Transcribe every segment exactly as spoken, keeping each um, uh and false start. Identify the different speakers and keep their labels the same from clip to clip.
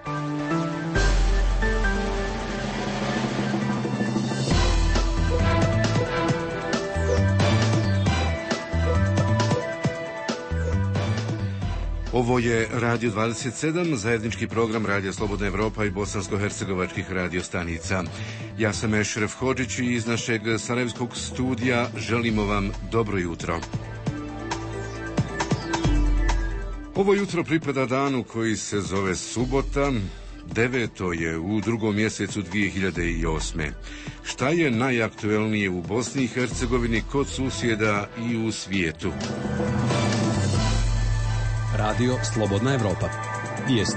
Speaker 1: Ovo je Radio dvadeset sedam, zajednički program Radija Slobodna Evropa i bosansko-hercegovačkih radio stanica. Ja sam Ešref Hodžić i iz našeg sarajevskog studija želimo vam dobro jutro. Ovo jutro pripada danu koji se zove subota, deveto je u drugom mjesecu dvije hiljade osme. Šta je najaktuelnije u Bosni i Hercegovini, kod susjeda i u svijetu?
Speaker 2: Radio Slobodna Evropa. Vijesti.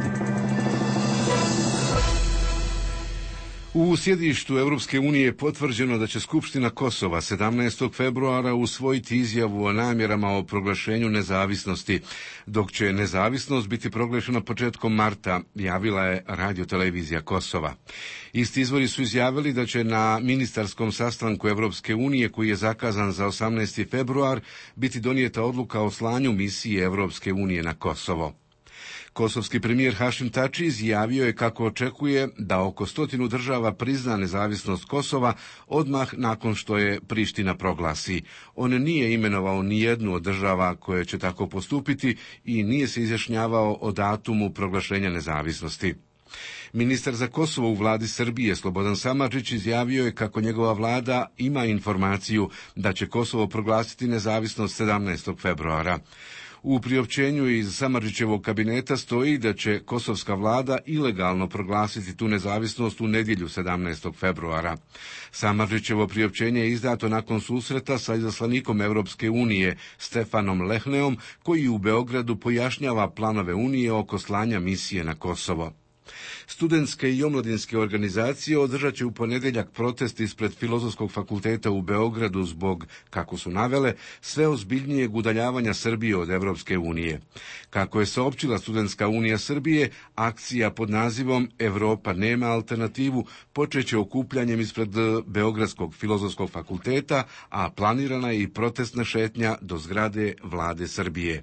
Speaker 1: U sjedištu Europske unije je potvrđeno da će Skupština Kosova sedamnaestog februara usvojiti izjavu o namjerama o proglašenju nezavisnosti, dok će nezavisnost biti proglašena početkom marta, javila je radiotelevizija Kosova. Isti izvori su izjavili da će na ministarskom sastanku Europske unije, koji je zakazan za osamnaesti februar, biti donijeta odluka o slanju misije Europske unije na Kosovo. Kosovski premijer Hašim Tači izjavio je kako očekuje da oko stotinu država prizna nezavisnost Kosova odmah nakon što je Priština proglasi. On nije imenovao ni jednu od država koje će tako postupiti i nije se izjašnjavao o datumu proglašenja nezavisnosti. Ministar za Kosovo u vladi Srbije Slobodan Samardžić izjavio je kako njegova vlada ima informaciju da će Kosovo proglasiti nezavisnost sedamnaestog februara. U priopćenju iz Samardžićevog kabineta stoji da će kosovska vlada ilegalno proglasiti tu nezavisnost u nedjelju sedamnaestog februara. Samardžićevo priopćenje je izdato nakon susreta sa izaslanikom Europske unije Stefanom Lehneom, koji u Beogradu pojašnjava planove Unije oko slanja misije na Kosovo. Studentske i omladinske organizacije održat će u ponedjeljak protest ispred Filozofskog fakulteta u Beogradu zbog, kako su navele, sve ozbiljnijeg udaljavanja Srbije od Evropske unije. Kako je saopćila Studentska unija Srbije, akcija pod nazivom Evropa nema alternativu počeće okupljanjem ispred Beogradskog Filozofskog fakulteta, a planirana je i protestna šetnja do zgrade vlade Srbije.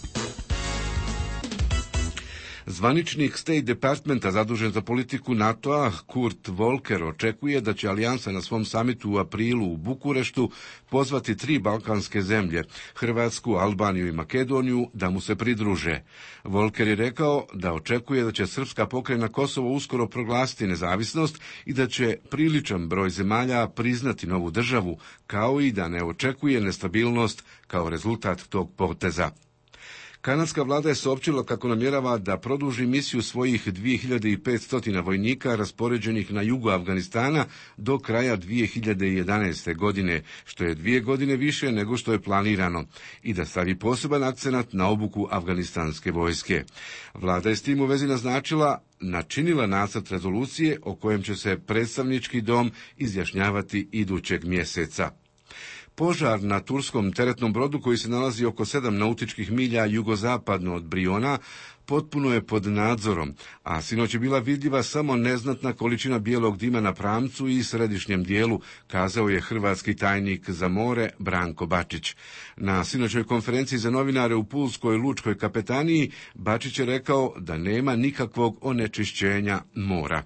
Speaker 1: Zvaničnik State Departmenta zadužen za politiku NATO-a Kurt Volker očekuje da će alijansa na svom samitu u aprilu u Bukureštu pozvati tri balkanske zemlje, Hrvatsku, Albaniju i Makedoniju, da mu se pridruže. Volker je rekao da očekuje da će srpska pokrajina Kosovo uskoro proglasiti nezavisnost i da će priličan broj zemalja priznati novu državu, kao i da ne očekuje nestabilnost kao rezultat tog poteza. Kanadska vlada je saopćila kako namjerava da produži misiju svojih dvije hiljade petsto vojnika raspoređenih na jugu Afganistana do kraja dvije hiljade jedanaeste. godine, što je dvije godine više nego što je planirano, i da stavi poseban akcenat na obuku afganistanske vojske. Vlada je s tim u vezi naznačila načinila nacrt rezolucije o kojem će se predstavnički dom izjašnjavati idućeg mjeseca. Požar na turskom teretnom brodu koji se nalazi oko sedam nautičkih milja jugozapadno od Briona potpuno je pod nadzorom, a sinoć je bila vidljiva samo neznatna količina bijelog dima na pramcu i središnjem dijelu, kazao je hrvatski tajnik za more Branko Bačić. Na sinoćoj konferenciji za novinare u Pulskoj lučkoj kapetaniji Bačić je rekao da nema nikakvog onečišćenja mora.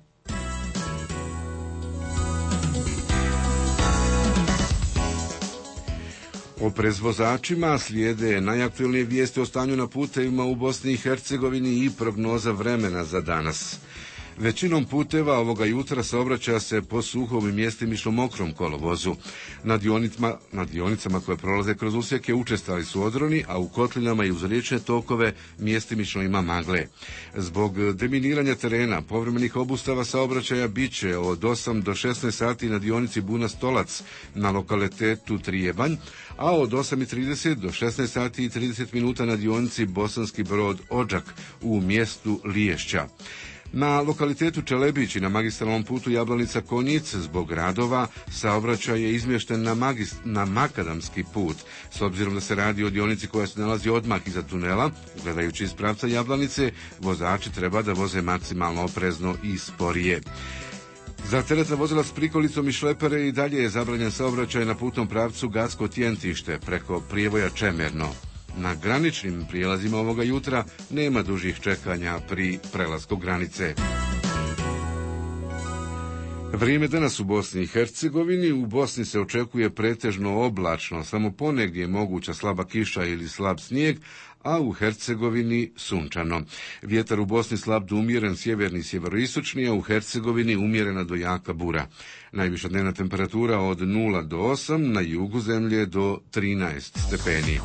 Speaker 1: Oprez vozačima, slijede najaktuelnije vijesti o stanju na putevima u Bosni i Hercegovini i prognoza vremena za danas. Većinom puteva ovoga jutra saobraća se po suhom i mjestimično mokrom kolovozu. Na dionicama, na dionicama koje prolaze kroz usjeke učestali su odroni, a u kotlinama i uz riječne tokove mjestimično ima magle. Zbog deminiranja terena, povremenih obustava saobraćaja bit će od osam do šesnaest sati na dionici Buna Stolac na lokalitetu Trijebanj, a od osam i trideset do šesnaest sati i trideset minuta na dionici Bosanski Brod Odžak u mjestu Liješća. Na lokalitetu Čelebić i na magistralnom putu Jablanica Konjic zbog radova saobraćaj je izmješten na, magist, na makadamski put. S obzirom da se radi o dionici koja se nalazi odmah iza tunela, gledajući iz pravca Jablanice, vozači treba da voze maksimalno oprezno i sporije. Za teretna vozila s prikolicom i šlepere i dalje je zabranjen saobraćaj na putnom pravcu Gacko-Tjentište preko prijevoja Čemerno. Na graničnim prijelazima ovoga jutra nema dužih čekanja pri prelasku granice. Vrijeme danas u Bosni i Hercegovini. U Bosni se očekuje pretežno oblačno, samo ponegdje je moguća slaba kiša ili slab snijeg, a u Hercegovini sunčano. Vjetar u Bosni slab do umjeren sjeverni i sjeveroistočni, a u Hercegovini umjerena do jaka bura. Najviša dnevna temperatura od nula do osam, na jugu zemlje do trinaest stepeni.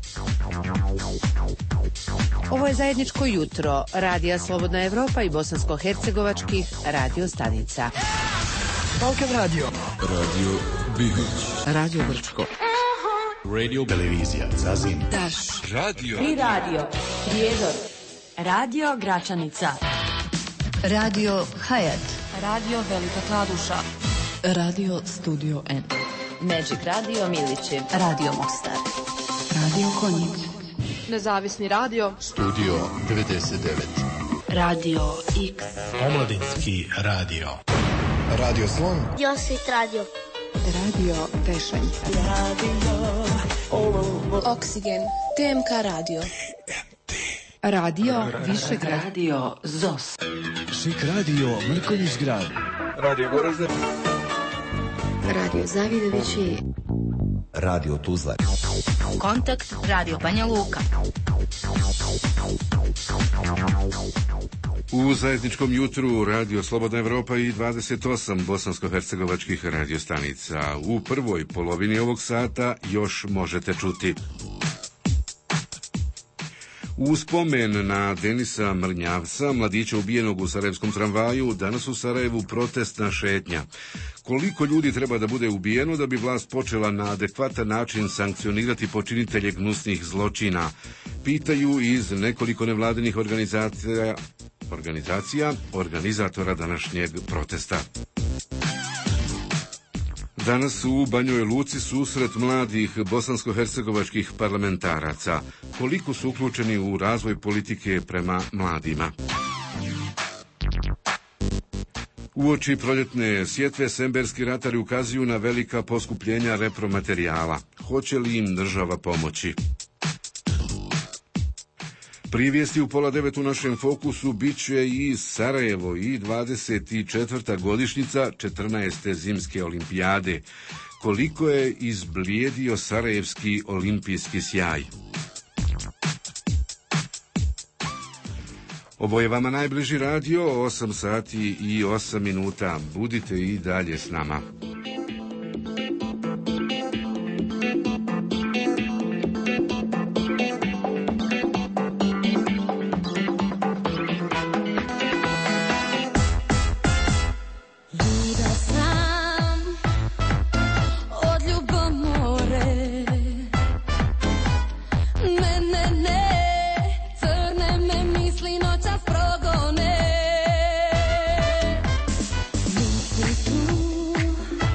Speaker 3: Ovo je zajedničko jutro Radija Slobodna Evropa i bosansko-hercegovačkih radio stanica.
Speaker 4: Balkan radio.
Speaker 5: Radio Bihoć.
Speaker 4: Radio Brčko.
Speaker 5: Radio Televizija Zazin.
Speaker 4: Daš.
Speaker 5: Radio.
Speaker 6: I radio. Prijedor. Radio Gračanica.
Speaker 7: Radio Hayat.
Speaker 6: Radio Velika Kladuša.
Speaker 7: Radio Studio N.
Speaker 3: Magic Radio Milići.
Speaker 7: Radio Mostar. Radio Konjic.
Speaker 8: Nezavisni radio.
Speaker 5: Studio devedeset devet.
Speaker 6: Radio X.
Speaker 9: Omladinski radio.
Speaker 10: Radio Slon.
Speaker 11: Josvit radio.
Speaker 7: Radio Tešanj.
Speaker 6: Radio
Speaker 8: Oksigen. T M K radio.
Speaker 7: Radio Višegrad.
Speaker 6: Radio Zos.
Speaker 9: Šik radio Mrkonjić grad.
Speaker 10: Radio Goražde.
Speaker 7: Radio Zavidovići.
Speaker 5: Radio Tuzla.
Speaker 6: Kontakt Radio Banja Luka.
Speaker 1: U zajedničkom jutru Radio Slobodna Evropa i dvadeset osam bosansko-hercegovačkih radiostanica. U prvoj polovini ovog sata još možete čuti. U spomen na Denisa Mrnjavca, mladića ubijenog u sarajevskom tramvaju, danas u Sarajevu protestna šetnja. Koliko ljudi treba da bude ubijeno da bi vlast počela na adekvatan način sankcionirati počinitelje gnusnih zločina? Pitaju iz nekoliko nevladinih organizacija, organizacija organizatora današnjeg protesta. Danas u Banjoj Luci susret mladih bosansko-hercegovačkih parlamentaraca. Koliko su uključeni u razvoj politike prema mladima? Uoči proljetne sjetve semberski ratari ukazuju na velika poskupljenja repromaterijala. Hoće li im država pomoći? Prije vijesti u pola devet u našem fokusu bit će i Sarajevo i dvadeset četvrta godišnjica četrnaeste zimske olimpijade. Koliko je izblijedio sarajevski olimpijski sjaj? Ovo je vama najbliži radio, osam sati i osam minuta. Budite i dalje s nama.
Speaker 11: Tu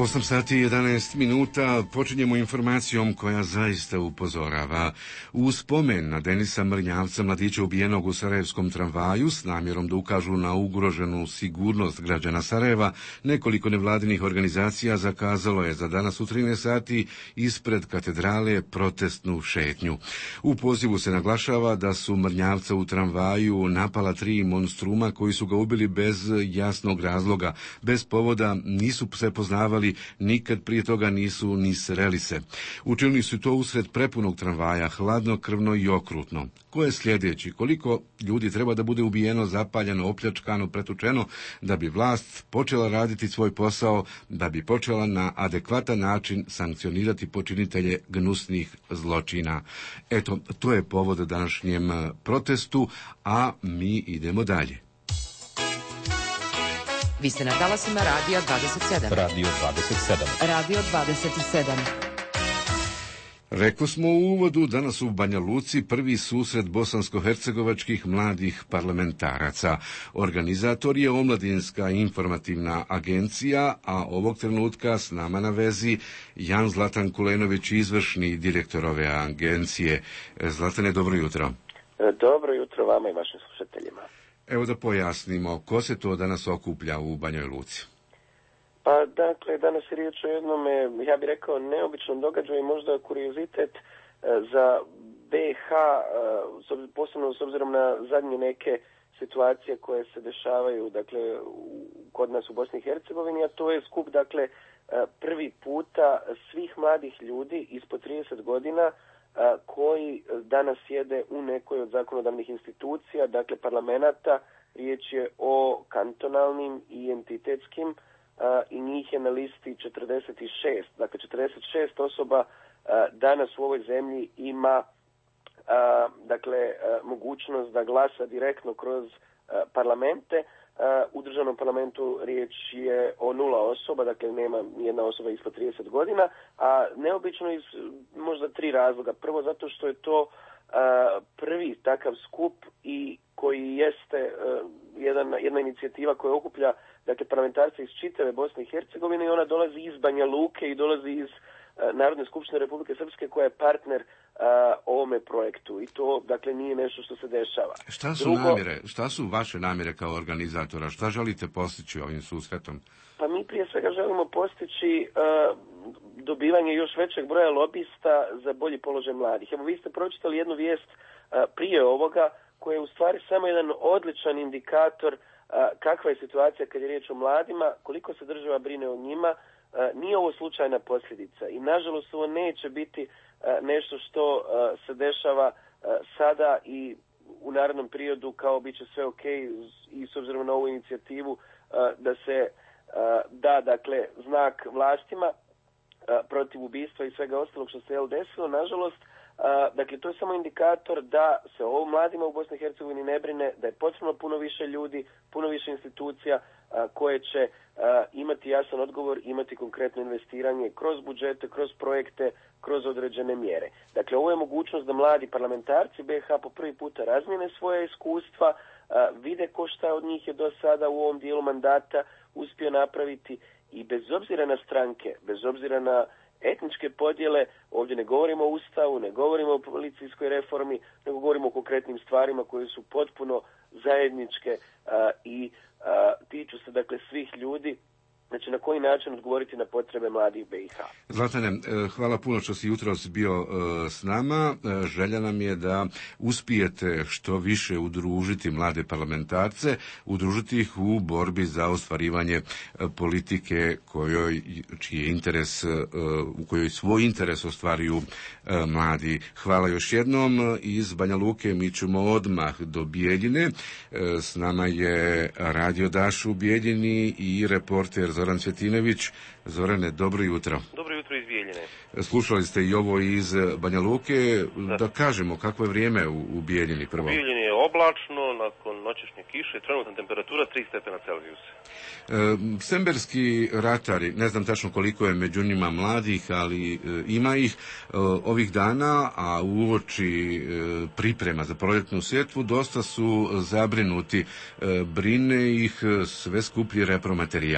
Speaker 1: osam sati i jedanaest minuta počinjemo informacijom koja zaista upozorava. U spomen na Denisa Mrnjavca, mladića ubijenog u sarajevskom tramvaju, s namjerom da ukažu na ugroženu sigurnost građana Sarajeva, nekoliko nevladinih organizacija zakazalo je za danas u trinaest sati ispred katedrale protestnu šetnju. U pozivu se naglašava da su Mrnjavca u tramvaju napala tri monstruma koji su ga ubili bez jasnog razloga, bez povoda, nisu se poznavali, nikad prije toga nisu ni sreli se. Učinili su to usred prepunog tramvaja, hladnokrvno i okrutno. Ko je sljedeći? Koliko ljudi treba da bude ubijeno, zapaljeno, opljačkano, pretučeno da bi vlast počela raditi svoj posao, da bi počela na adekvatan način sankcionirati počinitelje gnusnih zločina? Eto, to je povod današnjem protestu, a mi idemo dalje.
Speaker 3: Vi ste na talasima Radija dvadeset sedam.
Speaker 2: Radio dvadeset sedam.
Speaker 3: Radio dvadeset sedam.
Speaker 1: Rekli smo u uvodu, danas u Banja Luci prvi susret bosansko-hercegovačkih mladih parlamentaraca. Organizator je Omladinska informativna agencija, a ovog trenutka s nama na vezi Jan Zlatan Kulenović, izvršni direktor ove agencije. Zlatane, dobro jutro.
Speaker 11: Dobro jutro vama i vašim slušateljima.
Speaker 1: Evo da pojasnimo, ko se to danas okuplja u Banjoj Luci?
Speaker 11: Pa dakle, danas je riječ o jednome, ja bih rekao, neobičnom događaju i možda kuriozitet za B iH, posebno s obzirom na zadnje neke situacije koje se dešavaju, dakle, kod nas u Bosni i Hercegovini, a to je skup, dakle, prvi puta svih mladih ljudi ispod trideset godina koji danas sjede u nekoj od zakonodavnih institucija, dakle parlamenata. Riječ je o kantonalnim i entitetskim i njih je na listi četrdeset šest. Dakle, četrdeset šest osoba danas u ovoj zemlji ima dakle mogućnost da glasa direktno kroz parlamente. U državnom parlamentu riječ je o nula osoba, dakle nema nijedna osoba ispod trideset godina, a neobično iz možda tri razloga. Prvo zato što je to a, prvi takav skup i koji jeste a, jedan, jedna inicijativa koja okuplja, dakle, parlamentarce iz čitave Bosne i Hercegovine, i ona dolazi iz Banja Luke i dolazi iz a, Narodne skupštine Republike Srpske koja je partner a, ovome projektu, i to, dakle, nije nešto što se dešava.
Speaker 1: Šta su
Speaker 11: Drugo,
Speaker 1: namjere, šta su vaše namjere kao organizatora? Šta želite postići ovim susretom?
Speaker 11: Pa mi prije svega želimo postići uh, dobivanje još većeg broja lobista za bolji položaj mladih. Evo, vi ste pročitali jednu vijest uh, prije ovoga koja je u stvari samo jedan odličan indikator uh, kakva je situacija kad je riječ o mladima, koliko se država brine o njima. Uh, nije ovo slučajna posljedica i nažalost ovo neće biti uh, nešto što uh, se dešava uh, sada i u narednom periodu kao bit će sve ok, i s obzirom na ovu inicijativu uh, da se da, dakle, znak vlastima protiv ubistva i svega ostalog što se je desilo. Nažalost, dakle, to je samo indikator da se o mladima u Bosni i Hercegovini ne brine, da je potrebno puno više ljudi, puno više institucija koje će imati jasan odgovor, imati konkretno investiranje kroz budžete, kroz projekte, kroz određene mjere. Dakle, ovo je mogućnost da mladi parlamentarci B iH po prvi puta razmijene svoje iskustva, vide ko šta od njih je do sada u ovom dijelu mandata uspio napraviti, i bez obzira na stranke, bez obzira na etničke podjele, ovdje ne govorimo o Ustavu, ne govorimo o policijskoj reformi, nego govorimo o konkretnim stvarima koje su potpuno zajedničke a, i a, tiču se, dakle, svih ljudi. Znači, na koji način odgovoriti na potrebe mladih B iH.
Speaker 1: Zlatane, hvala puno što si jutros bio s nama. Želja nam je da uspijete što više udružiti mlade parlamentarce, udružiti ih u borbi za ostvarivanje politike kojoj, čiji je interes, u kojoj svoj interes ostvaruju mladi. Hvala još jednom. Iz Banja Luke mi ćemo odmah do Bijeljine. S nama je Radio Daš u Bijeljini i reporter Zoran Cvjetinović. Zorane, dobro jutro.
Speaker 12: Dobro jutro iz Bijeljine.
Speaker 1: Slušali ste i ovo iz Banja Luke. Da, da kažemo, kakvo je vrijeme u, u Bijeljini prvo?
Speaker 12: U Bijeljini je oblačno, nakon noćešnje kiše, trenutna temperatura tri stepena Celzijusa.
Speaker 1: E, semberski ratari, ne znam tačno koliko je među njima mladih, ali e, ima ih e, ovih dana, a uoči e, priprema za proljetnu sjetvu dosta su zabrinuti. E, brine ih sve skuplji repromaterijal.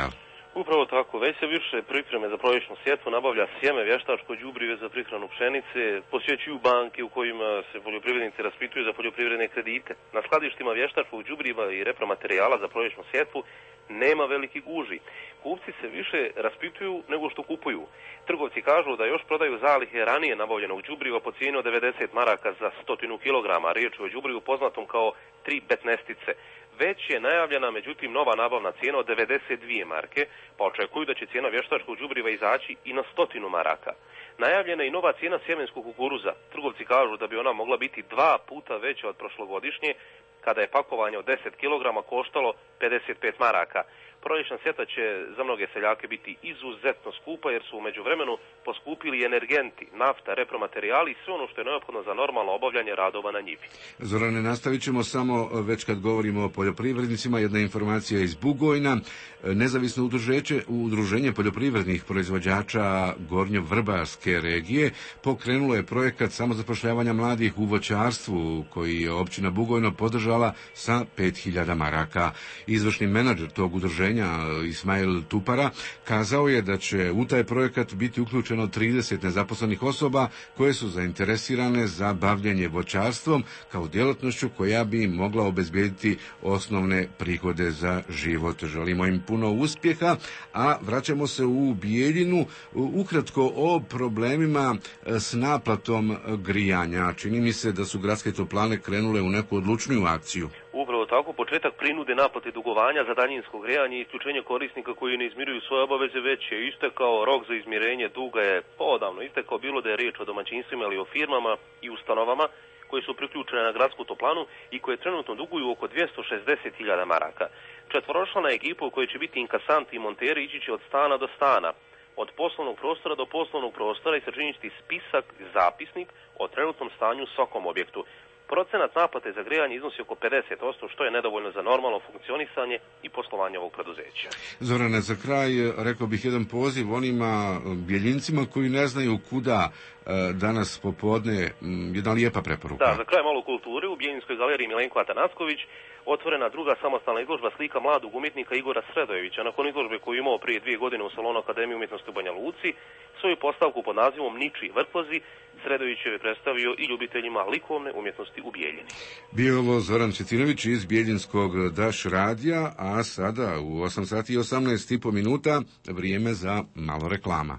Speaker 12: Upravo tako, već se više pripreme za proljećnu sjetvu nabavlja sjeme, vještačko đubrive za prihranu pšenice, posjećuju banke u kojima se poljoprivrednici raspituju za poljoprivredne kredite. Na skladištima vještačkog đubriva i repromaterijala za proljećnu sjetvu nema veliki guži. Kupci se više raspituju nego što kupuju. Trgovci kažu da još prodaju zalihe ranije nabavljenog đubriva po cijeni od devedeset maraka za sto kilograma. Riječ je o đubrivu poznatom kao tri petnaestice. Već je najavljena, međutim, nova nabavna cijena od devedeset dvije marke, pa očekuju da će cijena vještačkog đubriva izaći i na stotinu maraka. Najavljena je i nova cijena sjemenskog kukuruza. Trgovci kažu da bi ona mogla biti dva puta veća od prošlogodišnje, kada je pakovanje od deset kilograma koštalo pedeset pet maraka. Proljećna sjetva će za mnoge seljake biti izuzetno skupa jer su u međuvremenu poskupili energenti, nafta, repromaterijali i sve ono što je neophodno za normalno obavljanje radova na njivi.
Speaker 1: Zorane, nastavit ćemo samo već kad govorimo o poljoprivrednicima. Jedna informacija iz Bugojna. Nezavisno udruženje poljoprivrednih proizvođača Gornjo-Vrbarske regije pokrenulo je projekat samozapošljavanja mladih u voćarstvu koji je općina Bugojno podržala sa pet hiljada maraka. Izvršni menadžer tog udruženja Ismail Tupara kazao je da će u taj projekat biti uključeno trideset nezaposlenih osoba koje su zainteresirane za bavljenje voćarstvom kao djelatnošću koja bi mogla obezbijediti osnovne prihode za život. Želimo im puno uspjeha, a vraćamo se u Bijeljinu ukratko o problemima s naplatom grijanja. Čini mi se da su gradske toplane krenule u neku odlučniju akciju.
Speaker 12: Upravo tako, početak prinude naplate dugovanja za daljinsko grijanje i isključenje korisnika koji ne izmiruju svoje obaveze već je istekao. Rok za izmirenje duga je odavno istekao, bilo da je riječ o domaćinstvima ili o firmama i ustanovama koje su priključene na gradsku toplanu i koje trenutno duguju oko dvjesto šezdeset hiljada maraka. Četvoročlana ekipa u kojoj će biti inkasanti i monteri ići će od stana do stana, od poslovnog prostora do poslovnog prostora i sačiniti spisak i zapisnik o trenutnom stanju u svakom objektu. Procenat naplate za grijanje iznosi oko pedeset posto, što je nedovoljno za normalno funkcionisanje i poslovanje ovog preduzeća.
Speaker 1: Zorane, za kraj rekao bih jedan poziv onima Bjeljincima koji ne znaju kuda danas popodne, jedna lijepa preporuka.
Speaker 12: Da, za kraj malo kulture. U Bjeljinskoj galeriji Milenko Atanasković otvorena druga samostalna izložba slika mladog umjetnika Igora Sredojevića. Nakon izložbe koju je imao prije dvije godine u salonu Akademije umjetnosti u Banja Luci, svoju postavku pod nazivom Ničiji vrtlozi Sredojević je predstavio i ljubiteljima likovne umjetnosti u Bijeljini.
Speaker 1: Bio je ovo Zoran Četinović iz Bijeljinskog Daš radija, a sada u osam sati i osamnaest i po minuta vrijeme za malo reklama.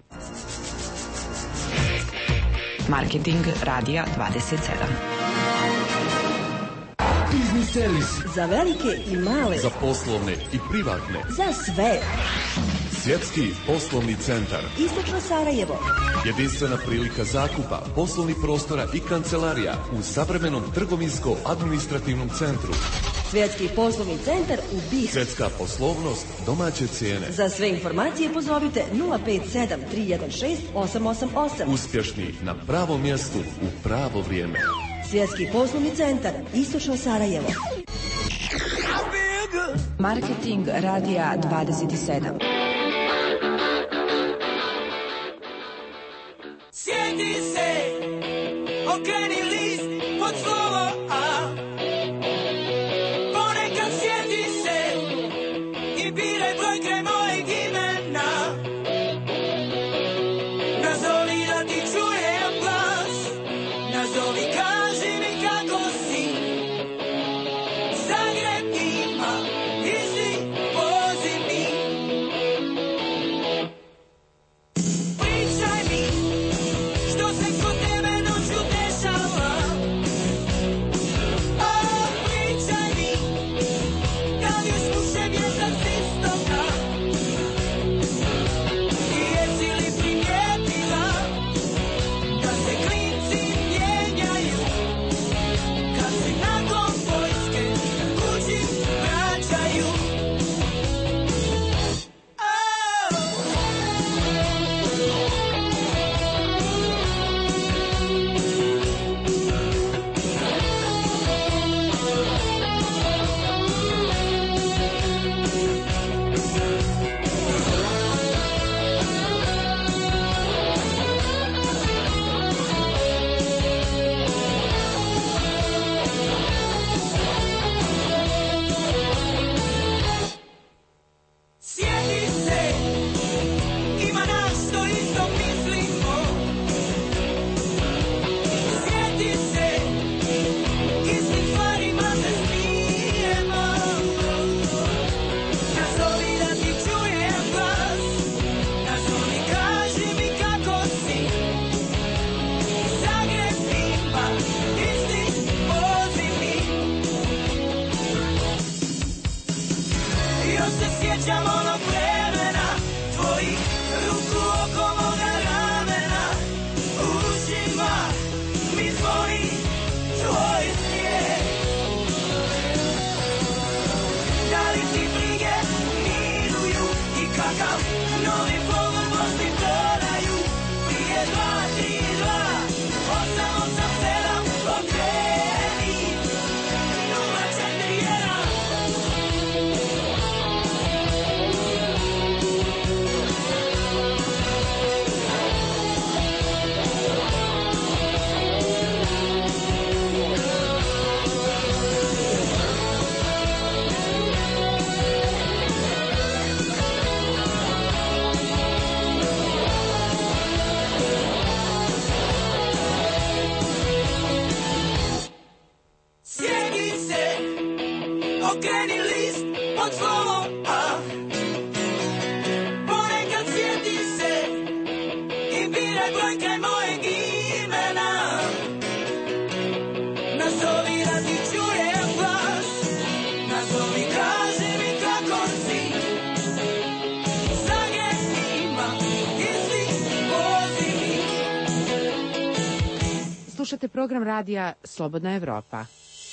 Speaker 3: Marketing radija dvadeset sedam.
Speaker 4: Biznis servis.
Speaker 13: Za velike i male.
Speaker 5: Za poslovne i privatne.
Speaker 13: Za sve.
Speaker 5: Svjetski poslovni centar.
Speaker 13: Istočno Sarajevo.
Speaker 5: Jedinstvena prilika zakupa poslovnih prostora i kancelarija u savremenom trgovinsko-administrativnom centru.
Speaker 13: Svjetski poslovni centar u Bih.
Speaker 5: Svjetska poslovnost, domaće cijene.
Speaker 13: Za sve informacije pozovite nula pet sedam tri jedan šest osam osam osam.
Speaker 5: Uspješni na pravom mjestu u pravo vrijeme.
Speaker 13: Svjetski poslovni centar, Istočno Sarajevo.
Speaker 3: Marketing radija dvadeset sedam.
Speaker 14: Sjeti se, okreni list pod slovo A. Ponekad sjeti se i biraj broj kraj mojeg imena. Nazovi da ti čujem glas, nazovi kaži mi kako si. Zagreb ima isti poziv mi. Pričaj mi što se kod tebe noću dešava. sjećam onog vremena, tvojih ruku oko moga ramena, u ušima mi zvoni tvoj smijeh. Da li ti brige miruju i kakav novi pogled možda prodaju? Prije dva, tri, dva, osam, osam, sedam, okreni, nula, četiri, jedan. Sjedi se, okreni list pod slovom A. Ponekad sjeti se i biraj broj kraj mojeg imena. Nazovi da ti čujem glas, nazovi kaži mi kako si. Za gestima isti pozivi.
Speaker 3: Slušate program radija Slobodna Evropa.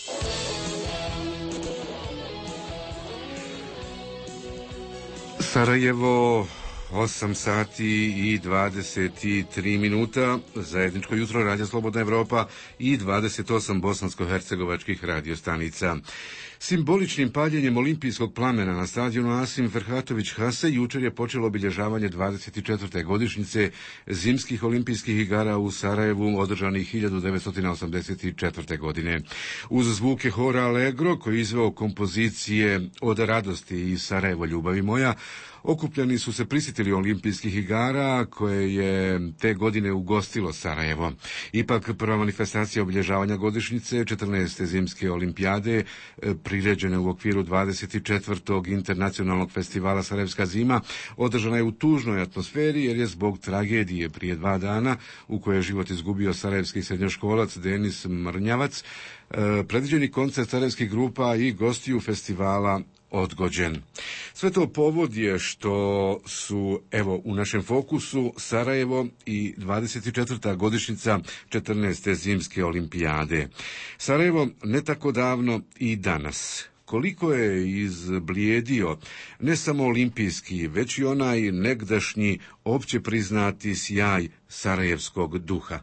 Speaker 1: Sarajevo, osam sati i dvadeset tri minuta, zajedničko jutro, radija Slobodna Evropa i dvadeset osam bosansko-hercegovačkih radiostanica. Simboličnim paljenjem olimpijskog plamena na stadionu Asim Ferhatović Hase jučer je počelo obilježavanje dvadeset četvrte godišnjice zimskih olimpijskih igara u Sarajevu održanih hiljadu devetsto osamdeset četvrte. godine. Uz zvuke hora Allegro koji izveo kompozicije Od radosti i Sarajevo ljubavi moja, okupljeni su se prisjetili olimpijskih igara koje je te godine ugostilo Sarajevo. Ipak prva manifestacija obilježavanja godišnjice četrnaeste zimske olimpijade priređene u okviru dvadeset četvrtog internacionalnog festivala Sarajevska zima održana je u tužnoj atmosferi jer je zbog tragedije prije dva dana u kojoj je život izgubio sarajevski srednjoškolac Denis Mrnjavac predviđeni koncert sarajevskih grupa i gostiju festivala odgođen. Sve to povod je što su, evo, u našem fokusu Sarajevo i dvadeset četvrta godišnjica četrnaeste zimske olimpijade. Sarajevo ne tako davno i danas. Koliko je izblijedio ne samo olimpijski, već i onaj negdašnji opće priznati sjaj sarajevskog duha.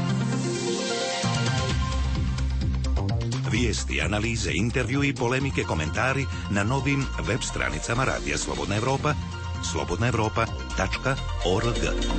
Speaker 15: Vijesti, analize, intervju i polemike, komentari na novim web stranicama Radija Slobodna Evropa, slobodna evropa tačka org.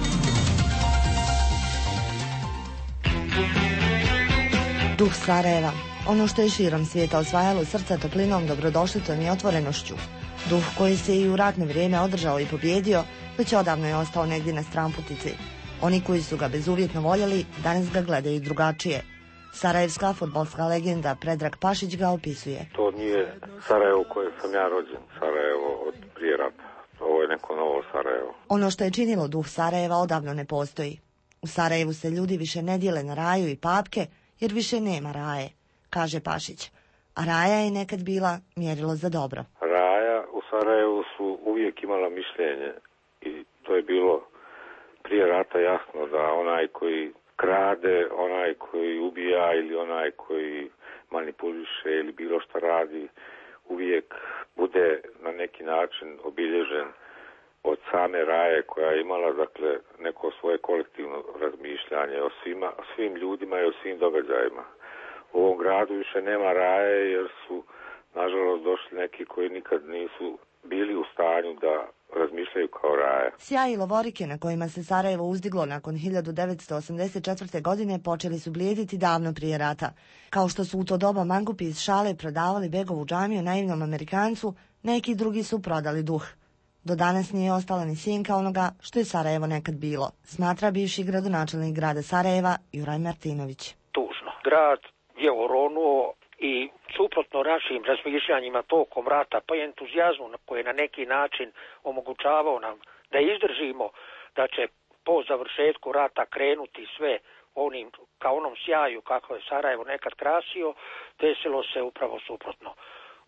Speaker 16: Duh Sarajeva, ono što je širom svijeta osvajalo srca toplinom, dobrodošlicom i otvorenošću. Duh koji se i u ratno vrijeme održao i pobjedio, već odavno je ostao negdje na stranputici. Oni koji su ga bezuvjetno voljeli, danas ga gledaju drugačije. Sarajevska fudbalska legenda Predrag Pašić ga opisuje.
Speaker 17: To nije Sarajevo u kojem sam ja rođen, Sarajevo od prije rata. Ovo je neko novo Sarajevo.
Speaker 16: Ono što je činilo duh Sarajeva odavno ne postoji. U Sarajevu se ljudi više ne dijele na raju i papke, jer više nema raje, kaže Pašić. A raja je nekad bila mjerilo za dobro.
Speaker 17: Raja u Sarajevu su uvijek imala mišljenje i to je bilo prije rata jasno da onaj koji krade, onaj koji ubija ili onaj koji manipuliše ili bilo što radi, uvijek bude na neki način obilježen od same raje koja je imala, dakle, neko svoje kolektivno razmišljanje o svima, o svim ljudima i o svim događajima. U ovom gradu više nema raje jer su, nažalost, došli neki koji nikad nisu bili u stanju da razmišljaju kao raje.
Speaker 16: Sjaj i lovorike na kojima se Sarajevo uzdiglo nakon hiljadu devetsto osamdeset četvrte. godine počeli su blijediti davno prije rata. Kao što su u to doba mangupi iz šale prodavali Begovu džamiju naivnom Amerikancu, neki drugi su prodali duh. Do danas nije ostala ni sjenka onoga što je Sarajevo nekad bilo, smatra bivši gradonačelnik grada Sarajeva Juraj Martinović.
Speaker 18: Tužno. Grad je oronuo i suprotno našim razmišljanjima tokom rata, pa i entuzijazmu koji je na neki način omogućavao nam da izdržimo da će po završetku rata krenuti sve onim, ka onom sjaju kako je Sarajevo nekad krasio, desilo se upravo suprotno.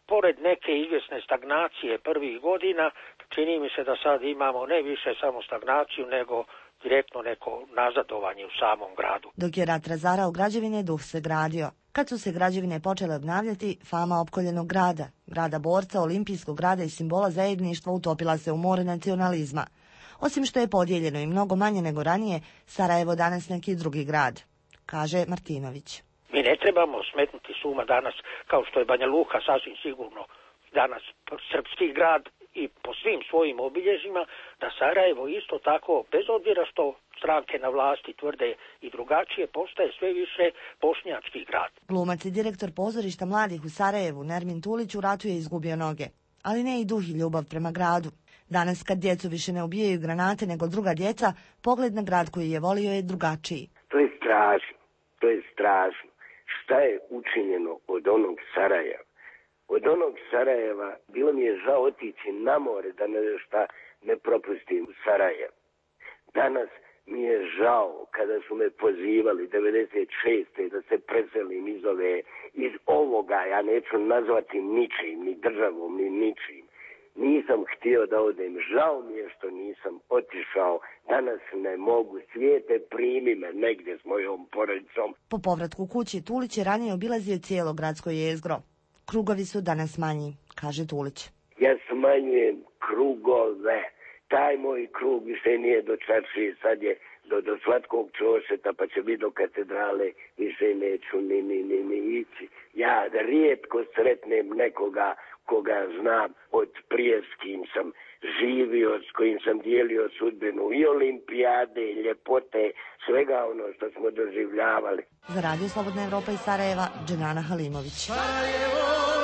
Speaker 18: pored neke izvjesne stagnacije prvih godina, čini mi se da sad imamo ne više samo stagnaciju, nego direktno neko nazadovanje u samom gradu.
Speaker 16: Dok je rat razarao građevine, duh se gradio. Kad su se građevine počele obnavljati, fama opkoljenog grada, grada borca, olimpijskog grada i simbola zajedništva utopila se u more nacionalizma. Osim što je podijeljeno i mnogo manje nego ranije, Sarajevo danas neki drugi grad, kaže Martinović.
Speaker 18: Mi ne trebamo smetnuti suma danas, kao što je Banja Luka sasvim sigurno danas srpski grad i po svim svojim obilježjima, da Sarajevo isto tako, bez obzira što stranke na vlasti tvrde i drugačije, postaje sve više bošnjački grad.
Speaker 16: Glumac i direktor pozorišta mladih u Sarajevu, Nermin Tulić, u ratu je izgubio noge, ali ne i duh i ljubav prema gradu. Danas kad djecu više ne ubijaju granate nego druga djeca, pogled na grad koji je volio je drugačiji.
Speaker 19: To je strašno, to je strašno. Šta je učinjeno od onog Sarajeva? Od onog Sarajeva bilo mi je žao otići na more da ne šta ne propustim u Sarajevo. Danas mi je žao kada su me pozivali devedeset šeste da se preselim iz ove, iz ovoga, ja neću nazvati ničim, ni državom, ni ničim. Nisam htio da odem, žao mi je što nisam otišao, danas ne mogu, svijete primi me negdje s mojom porodicom.
Speaker 16: Po povratku kući Tulić je ranije obilazio cijelo gradsko jezgro. Krugovi su danas manji, kaže Tulić.
Speaker 19: Ja smanjujem krugove, taj moj krug više nije do Čaršije, sad je do, do Slatkog Čošeta, pa će biti do katedrale, više neću ni, ni, ni, ni ići. Ja rijetko sretnem nekoga koga znam, od prije s kim sam živio, s kojim sam dijelio sudbinu i olimpijade, i ljepote, svega ono što smo doživljavali.
Speaker 16: Za Radio Slobodna Evropa iz Sarajeva, Dženana Halimović.
Speaker 14: Sarajevo,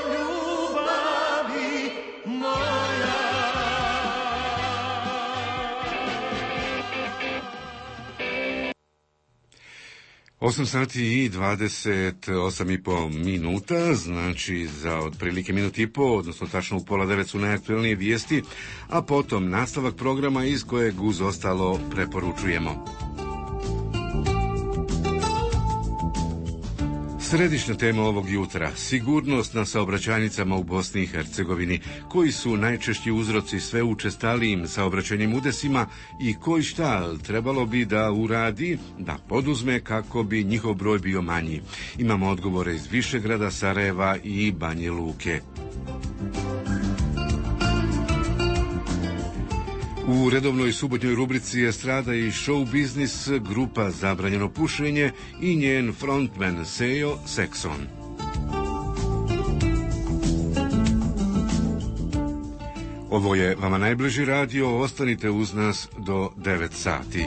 Speaker 14: ljubavi moja.
Speaker 1: osam sati i dvadeset osam i po minuta, znači za otprilike minut i po, odnosno tačno u pola devet su najaktuelnije vijesti, a potom nastavak programa iz kojeg uz ostalo preporučujemo. Središnja tema ovog jutra, sigurnost na saobraćajnicama u Bosni i Hercegovini, koji su najčešći uzroci sve učestalijim saobraćajnim udesima i koji šta trebalo bi da uradi, da poduzme kako bi njihov broj bio manji. Imamo odgovore iz Višegrada, Sarajeva i Banje Luke. U redovnoj subotnjoj rubrici Estrada i show biznis, grupa Zabranjeno pušenje i njen frontman Sejo Sekson. Ovo je vama najbliži radio, ostanite uz nas do devet sati.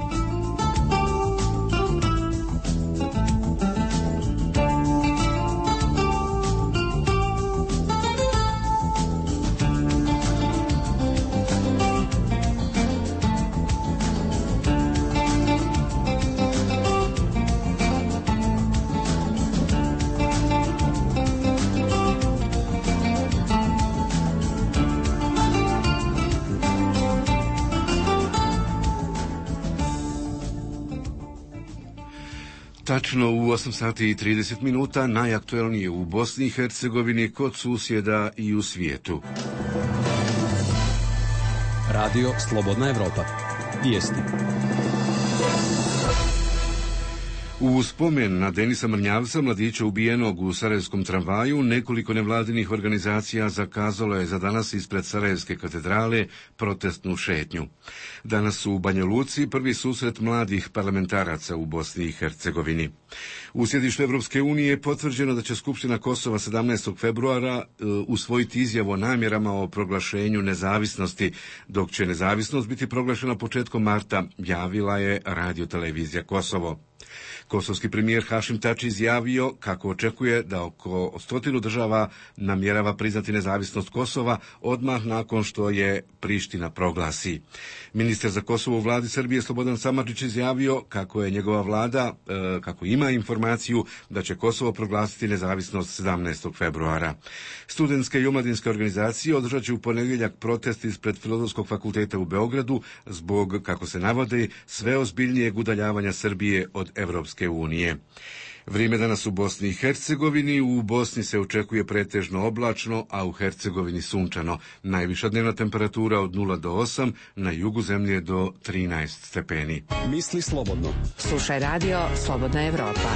Speaker 1: Tačno u osam sati i trideset minuta, najaktuelnije u Bosni i Hercegovini, kod susjeda i u svijetu.
Speaker 2: Radio Slobodna Evropa. Vijesti.
Speaker 1: U spomen na Denisa Mrnjavca, mladića ubijenog u sarajevskom tramvaju, nekoliko nevladinih organizacija zakazalo je za danas ispred Sarajevske katedrale protestnu šetnju. Danas su u Banja Luci prvi susret mladih parlamentaraca u Bosni i Hercegovini. U sjedištu Evropske unije je potvrđeno da će Skupština Kosova sedamnaestog februara e, usvojiti izjavu o namjerama o proglašenju nezavisnosti, dok će nezavisnost biti proglašena početkom marta, javila je radiotelevizija Kosovo. Kosovski premijer Hašim Tači izjavio kako očekuje da oko stotinu država namjerava priznati nezavisnost Kosova odmah nakon što je Priština proglasi. Ministar za Kosovo u vladi Srbije Slobodan Samardžić izjavio kako je njegova vlada, e, kako ima informaciju da će Kosovo proglasiti nezavisnost sedamnaestog februara. Studentske i omladinske organizacije održat će u ponedjeljak protest ispred Filozofskog fakulteta u Beogradu zbog, kako se navode, sve ozbiljnijeg udaljavanja Srbije od Evropske unije. Vrijeme danas u Bosni i Hercegovini. U Bosni se očekuje pretežno oblačno, a u Hercegovini sunčano. Najviša dnevna temperatura od nula do osam, na jugu zemlje do trinaest stepeni.
Speaker 2: Misli slobodno.
Speaker 3: Slušaj radio Slobodna Evropa.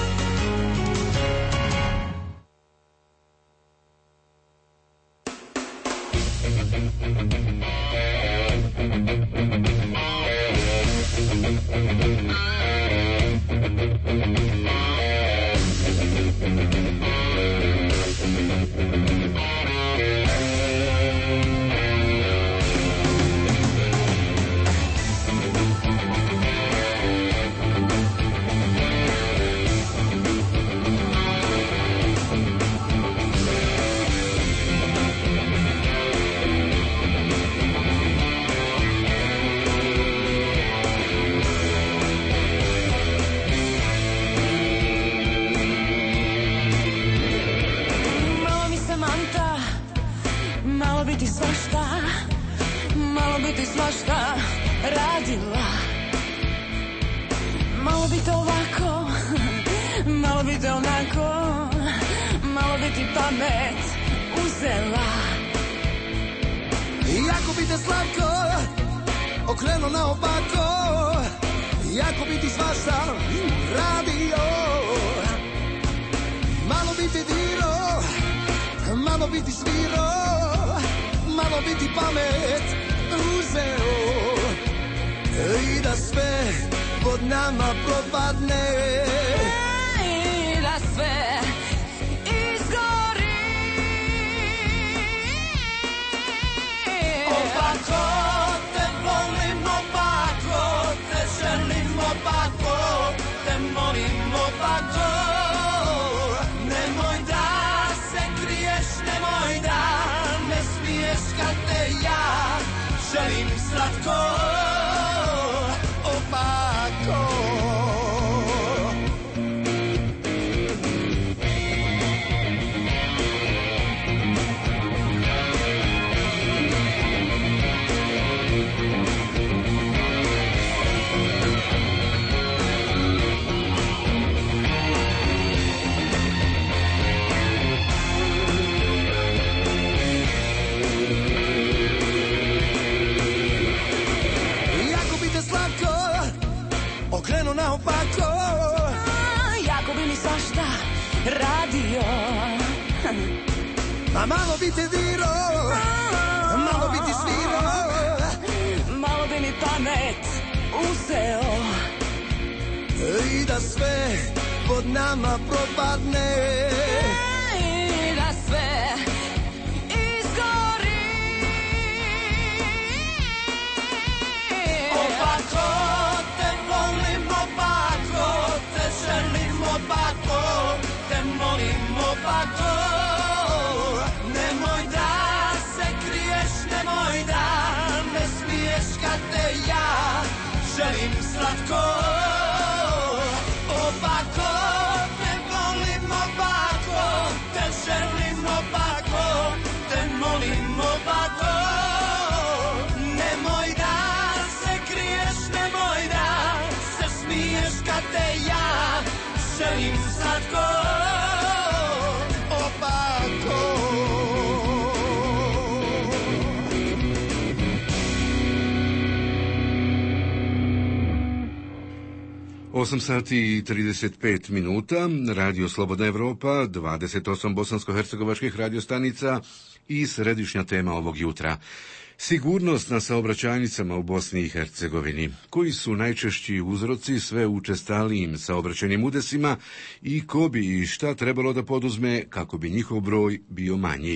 Speaker 1: osam sati i trideset pet minuta, Radio Slobodna Evropa, dvadeset osam bosansko-hercegovačkih radiostanica i središnja tema ovog jutra. Sigurnost na saobraćajnicama u Bosni i Hercegovini. Koji su najčešći uzroci sve učestalijim saobraćajnim udesima i ko bi i šta trebalo da poduzme kako bi njihov broj bio manji?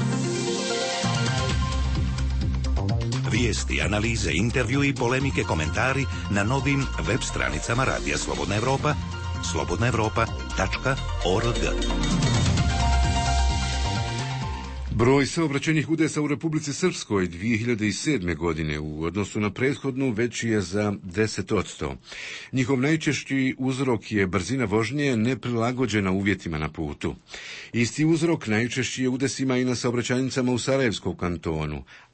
Speaker 15: Vijesti, analize, intervju i polemike, komentari na novim web stranicama Radija Slobodna Evropa, slobodna evropa tačka org.
Speaker 1: Broj saobraćajnih udesa u Republici Srpskoj dvije hiljade sedme. godine u odnosu na prethodnu veći je za deset posto. Njihov najčešći uzrok je brzina vožnje neprilagođena uvjetima na putu. Isti uzrok najčešći je udesima i na saobraćajnicama u Sarajevskom kantonu,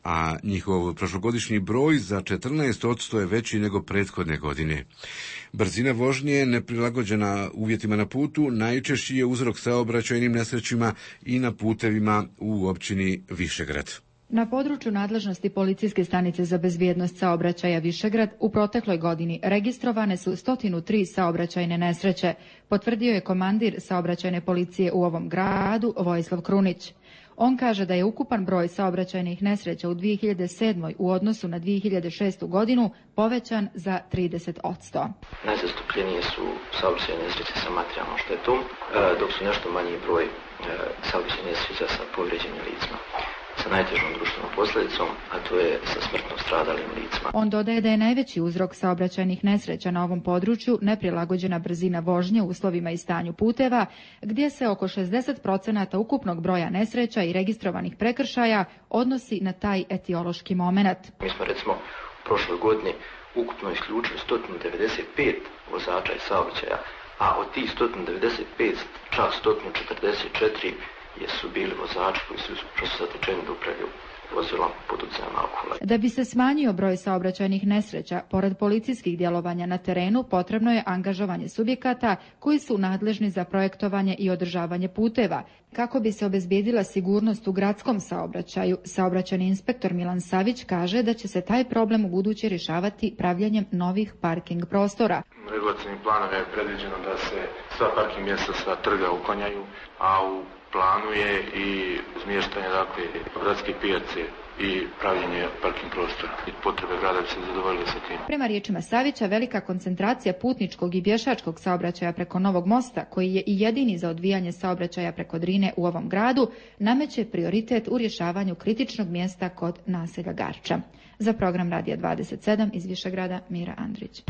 Speaker 1: a njihov prošlogodišnji broj za četrnaest posto je veći nego prethodne godine. Brzina vožnje neprilagođena uvjetima na putu najčešći je uzrok saobraćajnim nesrećima i na putevima u općini Višegrad.
Speaker 20: Na području nadležnosti Policijske stanice za bezbjednost saobraćaja Višegrad u protekloj godini registrovane su sto tri saobraćajne nesreće, potvrdio je komandir saobraćajne policije u ovom gradu Vojislav Krunić. On kaže da je ukupan broj saobraćajnih nesreća u dvije hiljade sedmoj u odnosu na dvije hiljade šestu godinu povećan za trideset posto.
Speaker 21: Najzastupljenije su saobraćajne nesreće sa materijalnom štetom, dok su nešto manji broj saobraćajnih nesreća sa povrijeđenim licima, sa najtežom društvenom posljedicom, a to je sa smrtno stradalim licima.
Speaker 20: On dodaje da je najveći uzrok saobraćajnih nesreća na ovom području neprilagođena brzina vožnje u uslovima i stanju puteva, gdje se oko šezdeset posto ukupnog broja nesreća i registrovanih prekršaja odnosi na taj etiološki moment.
Speaker 21: Mi smo recimo u prošloj godini ukupno isključili sto devedeset pet vozača iz saobraćaja, a od tih sto devedeset pet čak sto četrdeset četiri jesu bili vozači koji su zatečeni da upravljaju vozilom pod utjecajem alkohola.
Speaker 20: Da bi se smanjio broj saobraćajnih nesreća, pored policijskih djelovanja na terenu, potrebno je angažovanje subjekata koji su nadležni za projektovanje i održavanje puteva. Kako bi se obezbijedila sigurnost u gradskom saobraćaju, saobraćajni inspektor Milan Savić kaže da će se taj problem u buduće rješavati pravljenjem novih parking prostora.
Speaker 22: Regulacijnim planom je predviđeno da se sva parking mjesta, sva trga uklanjaju, a u planu je i smještanje dakle gradske pijace i pravljenje parking prostora. I potrebe grada bi se zadovoljile sa tim.
Speaker 20: Prema riječima Savića, velika koncentracija putničkog i pješačkog saobraćaja preko Novog mosta, koji je i jedini za odvijanje saobraćaja preko Drine u ovom gradu, nameće prioritet u rješavanju kritičnog mjesta kod naselja Garča. Za program Radija dvadeset sedam iz Višegrada, Mira Andrić.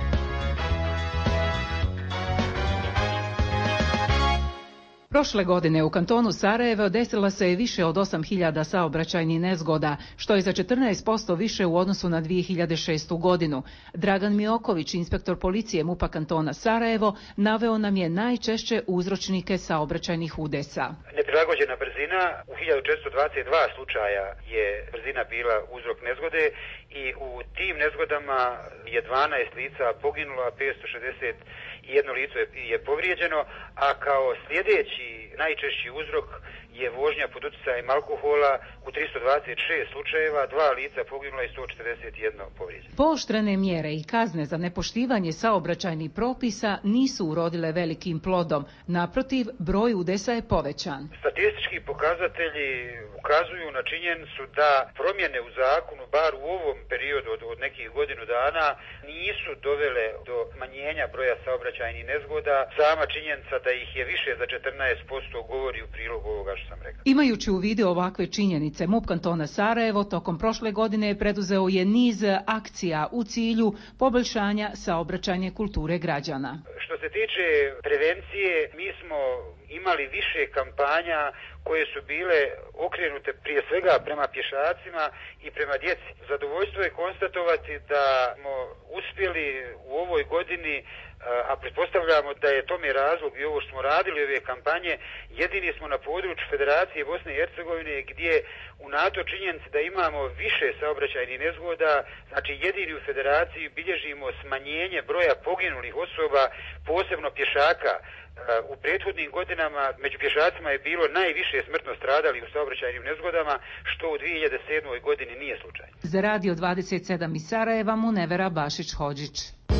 Speaker 23: Prošle godine u kantonu Sarajevo desila se je više od osam hiljada saobraćajnih nezgoda, što je za četrnaest posto više u odnosu na dvije hiljade šestu godinu. Dragan Mioković, inspektor policije MUP-a kantona Sarajevo, naveo nam je najčešće uzročnike saobraćajnih udesa.
Speaker 24: Neprilagođena brzina, u hiljadu četiristo dvadeset dva slučaja je brzina bila uzrok nezgode i u tim nezgodama je dvanaest lica poginulo, a petsto šezdeset jedno lice je povrijeđeno, a kao sljedeći najčešći uzrok je vožnja pod utjecajem alkohola u tristo dvadeset šest slučajeva, dva lica poginula i sto četrdeset jedno povrijeđeno.
Speaker 23: Pooštrene mjere i kazne za nepoštivanje saobraćajnih propisa nisu urodile velikim plodom. Naprotiv, broj udesa je povećan.
Speaker 24: Statistički pokazatelji ukazuju na činjenicu da promjene u zakonu, bar u ovom periodu od, od nekih godinu dana, nisu dovele do smanjenja broja saobraćajnih nezgoda. Sama činjenica da ih je više za četrnaest posto govori u prilog ovoga što sam rekao.
Speaker 23: Imajući u vidu ovakve činjenice, MUP kantona Sarajevo tokom prošle godine preduzeo je niz akcija u cilju poboljšanja saobraćajne kulture građana.
Speaker 24: Što se tiče prevencije, mi smo imali više kampanja koje su bile okrenute prije svega prema pješacima i prema djeci. Zadovoljstvo je konstatovati da smo uspjeli u ovoj godini, a pretpostavljamo da je tome razlog i ovo što smo radili ove kampanje, jedini smo na području Federacije Bosne i Hercegovine gdje unatoč činjenici da imamo više saobraćajnih nezgoda, znači jedini u Federaciji bilježimo smanjenje broja poginulih osoba, posebno pješaka. U prethodnim godinama među pješacima je bilo najviše smrtno stradali u saobraćajnim nezgodama, što u dvije hiljade sedmoj godini nije slučaj.
Speaker 23: Za Radio dvadeset sedam iz Sarajeva, Munevera Bašić-Hodžić.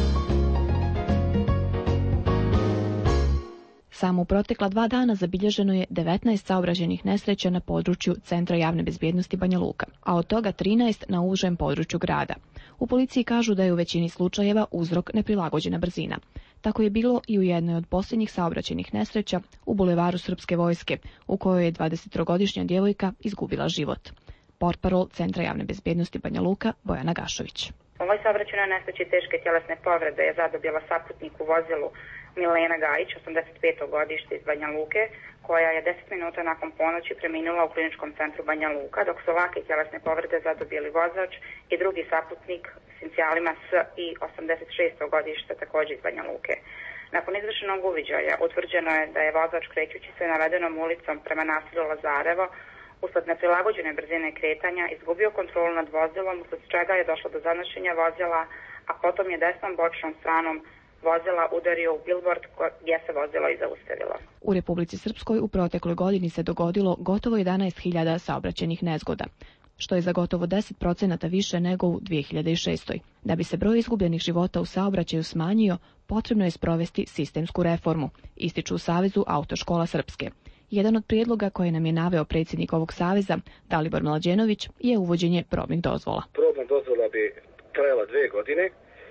Speaker 25: Samo u protekla dva dana zabilježeno je devetnaest saobraćajnih nesreća na području Centra javne bezbjednosti Banja Luka, a od toga trinaest na užem području grada. U policiji kažu da je u većini slučajeva uzrok neprilagođena brzina. Tako je bilo i u jednoj od posljednjih saobraćajnih nesreća u bulevaru Srpske vojske, u kojoj je dvadesettrogodišnja djevojka izgubila život. Portparol Centra javne bezbjednosti Banja Luka, Bojana Gašović.
Speaker 26: U ovoj saobraćajnoj nesreći teške tjelesne povrede je zadobila saputnik u vozilu Milena Gajić, osamdeset peto godište iz Banja Luke, koja je deset minuta nakon ponoći preminula u kliničkom centru Banja Luka, dok su lake tjelesne povrede zadobili vozač i drugi saputnik s inicijalima S i osamdeset šesto godište također iz Banja Luke. Nakon izvršenog uviđaja utvrđeno je da je vozač krećući se navedenom ulicom prema naselju Lazarevo usled neprilagođene brzine kretanja izgubio kontrolu nad vozilom, usled čega je došlo do zanošenja vozila, a potom je desnom bočnom stranom vozila udario u bilbord gdje se vozilo i zaustavilo.
Speaker 25: U Republici Srpskoj u protekloj godini se dogodilo gotovo jedanaest hiljada saobraćajnih nezgoda, što je za gotovo deset procenata više nego u dvije hiljade šestoj. Da bi se broj izgubljenih života u saobraćaju smanjio, potrebno je sprovesti sistemsku reformu, ističu u Savezu autoškola Srpske. Jedan od prijedloga koje nam je naveo predsjednik ovog saveza, Dalibor Mlađenović, je uvođenje probnih dozvola.
Speaker 6: Probna dozvola bi trajala dve godine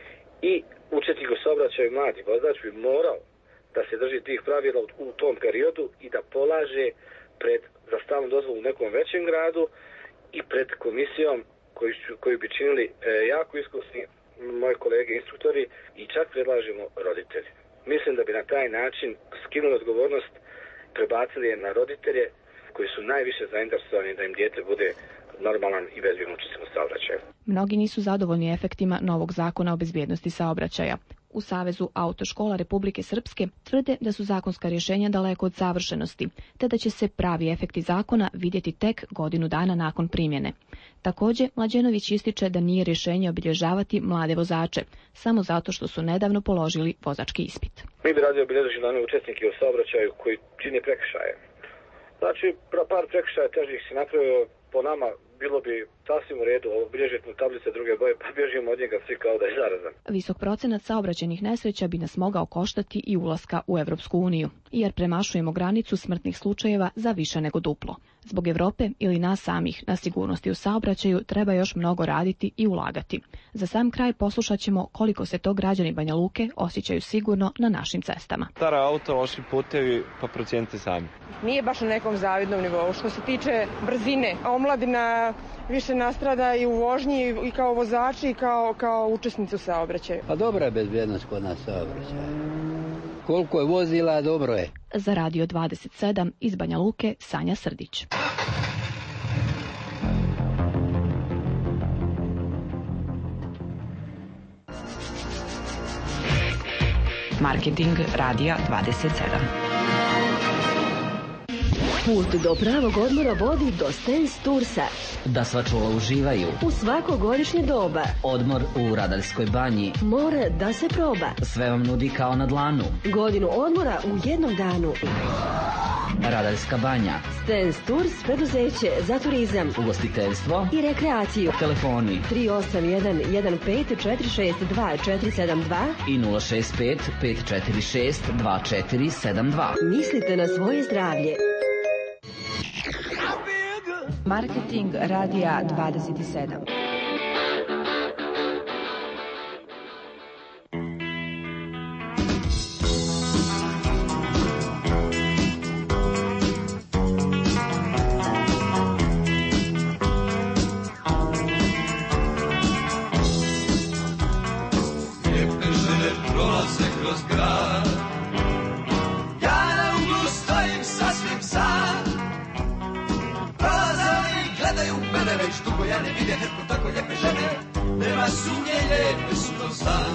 Speaker 6: i učesnik u saobraćaju mladi vozač bi morao da se drži tih pravila u tom periodu i da polaže pred za stalnu dozvolu u nekom većem gradu i pred komisijom koju, koju bi činili e, jako iskusni moji kolege instruktori i čak predlažemo roditelji. Mislim da bi na taj način skinuli odgovornost, prebacili je na roditelje koji su najviše zainteresovani da im dijete bude normalan i bezbjedno učesnik u saobraćaju.
Speaker 25: Mnogi nisu zadovoljni efektima novog zakona o bezbjednosti saobraćaja. U Savezu autoškola Republike Srpske tvrde da su zakonska rješenja daleko od savršenosti, te da će se pravi efekti zakona vidjeti tek godinu dana nakon primjene. Također, Mlađenović ističe da nije rješenje obilježavati mlade vozače, samo zato što su nedavno položili vozački ispit.
Speaker 6: Mi bi radili obilježili one učesnike u saobraćaju koji čini prekršaje. Znači, par prekršaja težih se napravio, po nama bilo bi sasvim u redu obilježiti mu tablice druge boje, pa bježimo od njega svi kao da je zarazan.
Speaker 25: Visok procenat saobraćajnih nesreća bi nas mogao koštati i ulaska u Evropsku uniju, jer premašujemo granicu smrtnih slučajeva za više nego duplo. Zbog Evrope ili nas samih na sigurnosti u saobraćaju treba još mnogo raditi i ulagati. Za sam kraj poslušat ćemo koliko se to građani Banja Luke osjećaju sigurno na našim cestama.
Speaker 7: Stara auto, loši putevi, pa procijente sami.
Speaker 8: Nije baš na nekom zavidnom nivou. Što se tiče brzine, omladina više nastrada i u vožnji i kao vozači i kao, kao učesnici u saobraćaju.
Speaker 9: Pa dobra je bezbjednost kod nas saobraćaja. Koliko je vozila, dobro je.
Speaker 25: Za Radio dvadeset sedam iz Banja Luke, Sanja Srdić.
Speaker 10: Marketing Radija dvadeset sedam.
Speaker 13: Put do pravog odmora vodi do Stens Toursa.
Speaker 10: Da sva čula uživaju
Speaker 13: u svako godišnje doba.
Speaker 10: Odmor u Radarskoj banji.
Speaker 13: More da se proba.
Speaker 10: Sve vam nudi kao na dlanu.
Speaker 13: Godinu odmora u jednom danu.
Speaker 10: Radarska banja.
Speaker 13: Stens Tours, preduzeće za turizam,
Speaker 10: ugostiteljstvo
Speaker 13: i rekreaciju.
Speaker 10: Telefoni
Speaker 13: tri osam jedan jedan pet četiri šest dva četiri sedam dva
Speaker 10: i nula šest pet pet četiri šest dva četiri sedam dva.
Speaker 13: Mislite na svoje zdravlje.
Speaker 10: Marketing Radija dvadeset sedam.
Speaker 14: Lijepe žene prolaze kroz grad, ja na uglu stojim sasvim sam. Gledaju mene već dugo, ja ne vidim netko tako lijepe žene. Nema sumnje, lijepe su to san.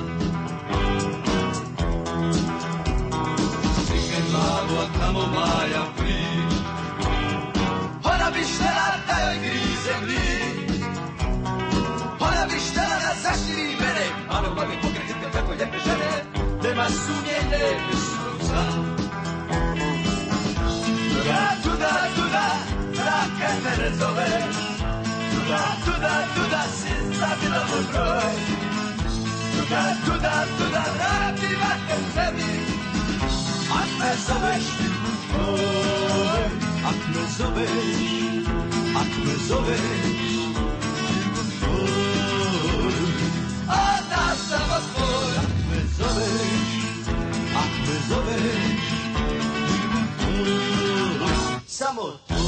Speaker 14: Stigne glavu, a tamo Maja prič. Ona bi štela da joj grize mlič. Ona bi štela da zaštiri mene. Ano, babi pokretite tako lijepe žene. Nema sumnje, lijepe su to san. Tuda, tuda, tuda, traka mene zove. Tuda, tuda, tuda, si zabila moj broj. Tuda, tuda, tuda, vrati vatem sebi. Ak me zoveš, ljubim tvoj. Ak me zoveš, ak me zoveš, ljubim tvoj. Onda samo tvoj. Ak me zoveš, ak me zoveš, ljubim tvoj. Samo tvoj.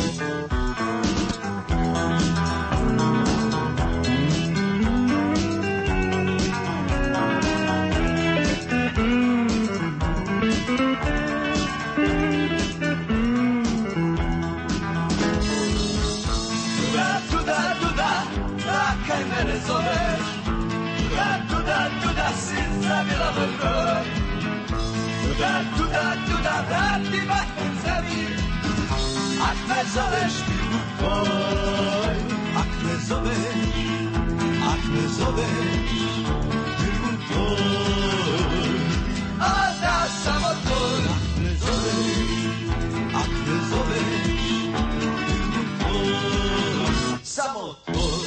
Speaker 14: Zabila moj broj. Tuda, tuda, tuda, vrati vatem sebi. Ak me zoveš, ljubim tvoj. Ak me zoveš, ak me zoveš, budem tvoj. A da samo tvoj. Ak me zoveš, ak me zoveš, budem tvoj. Samo tvoj.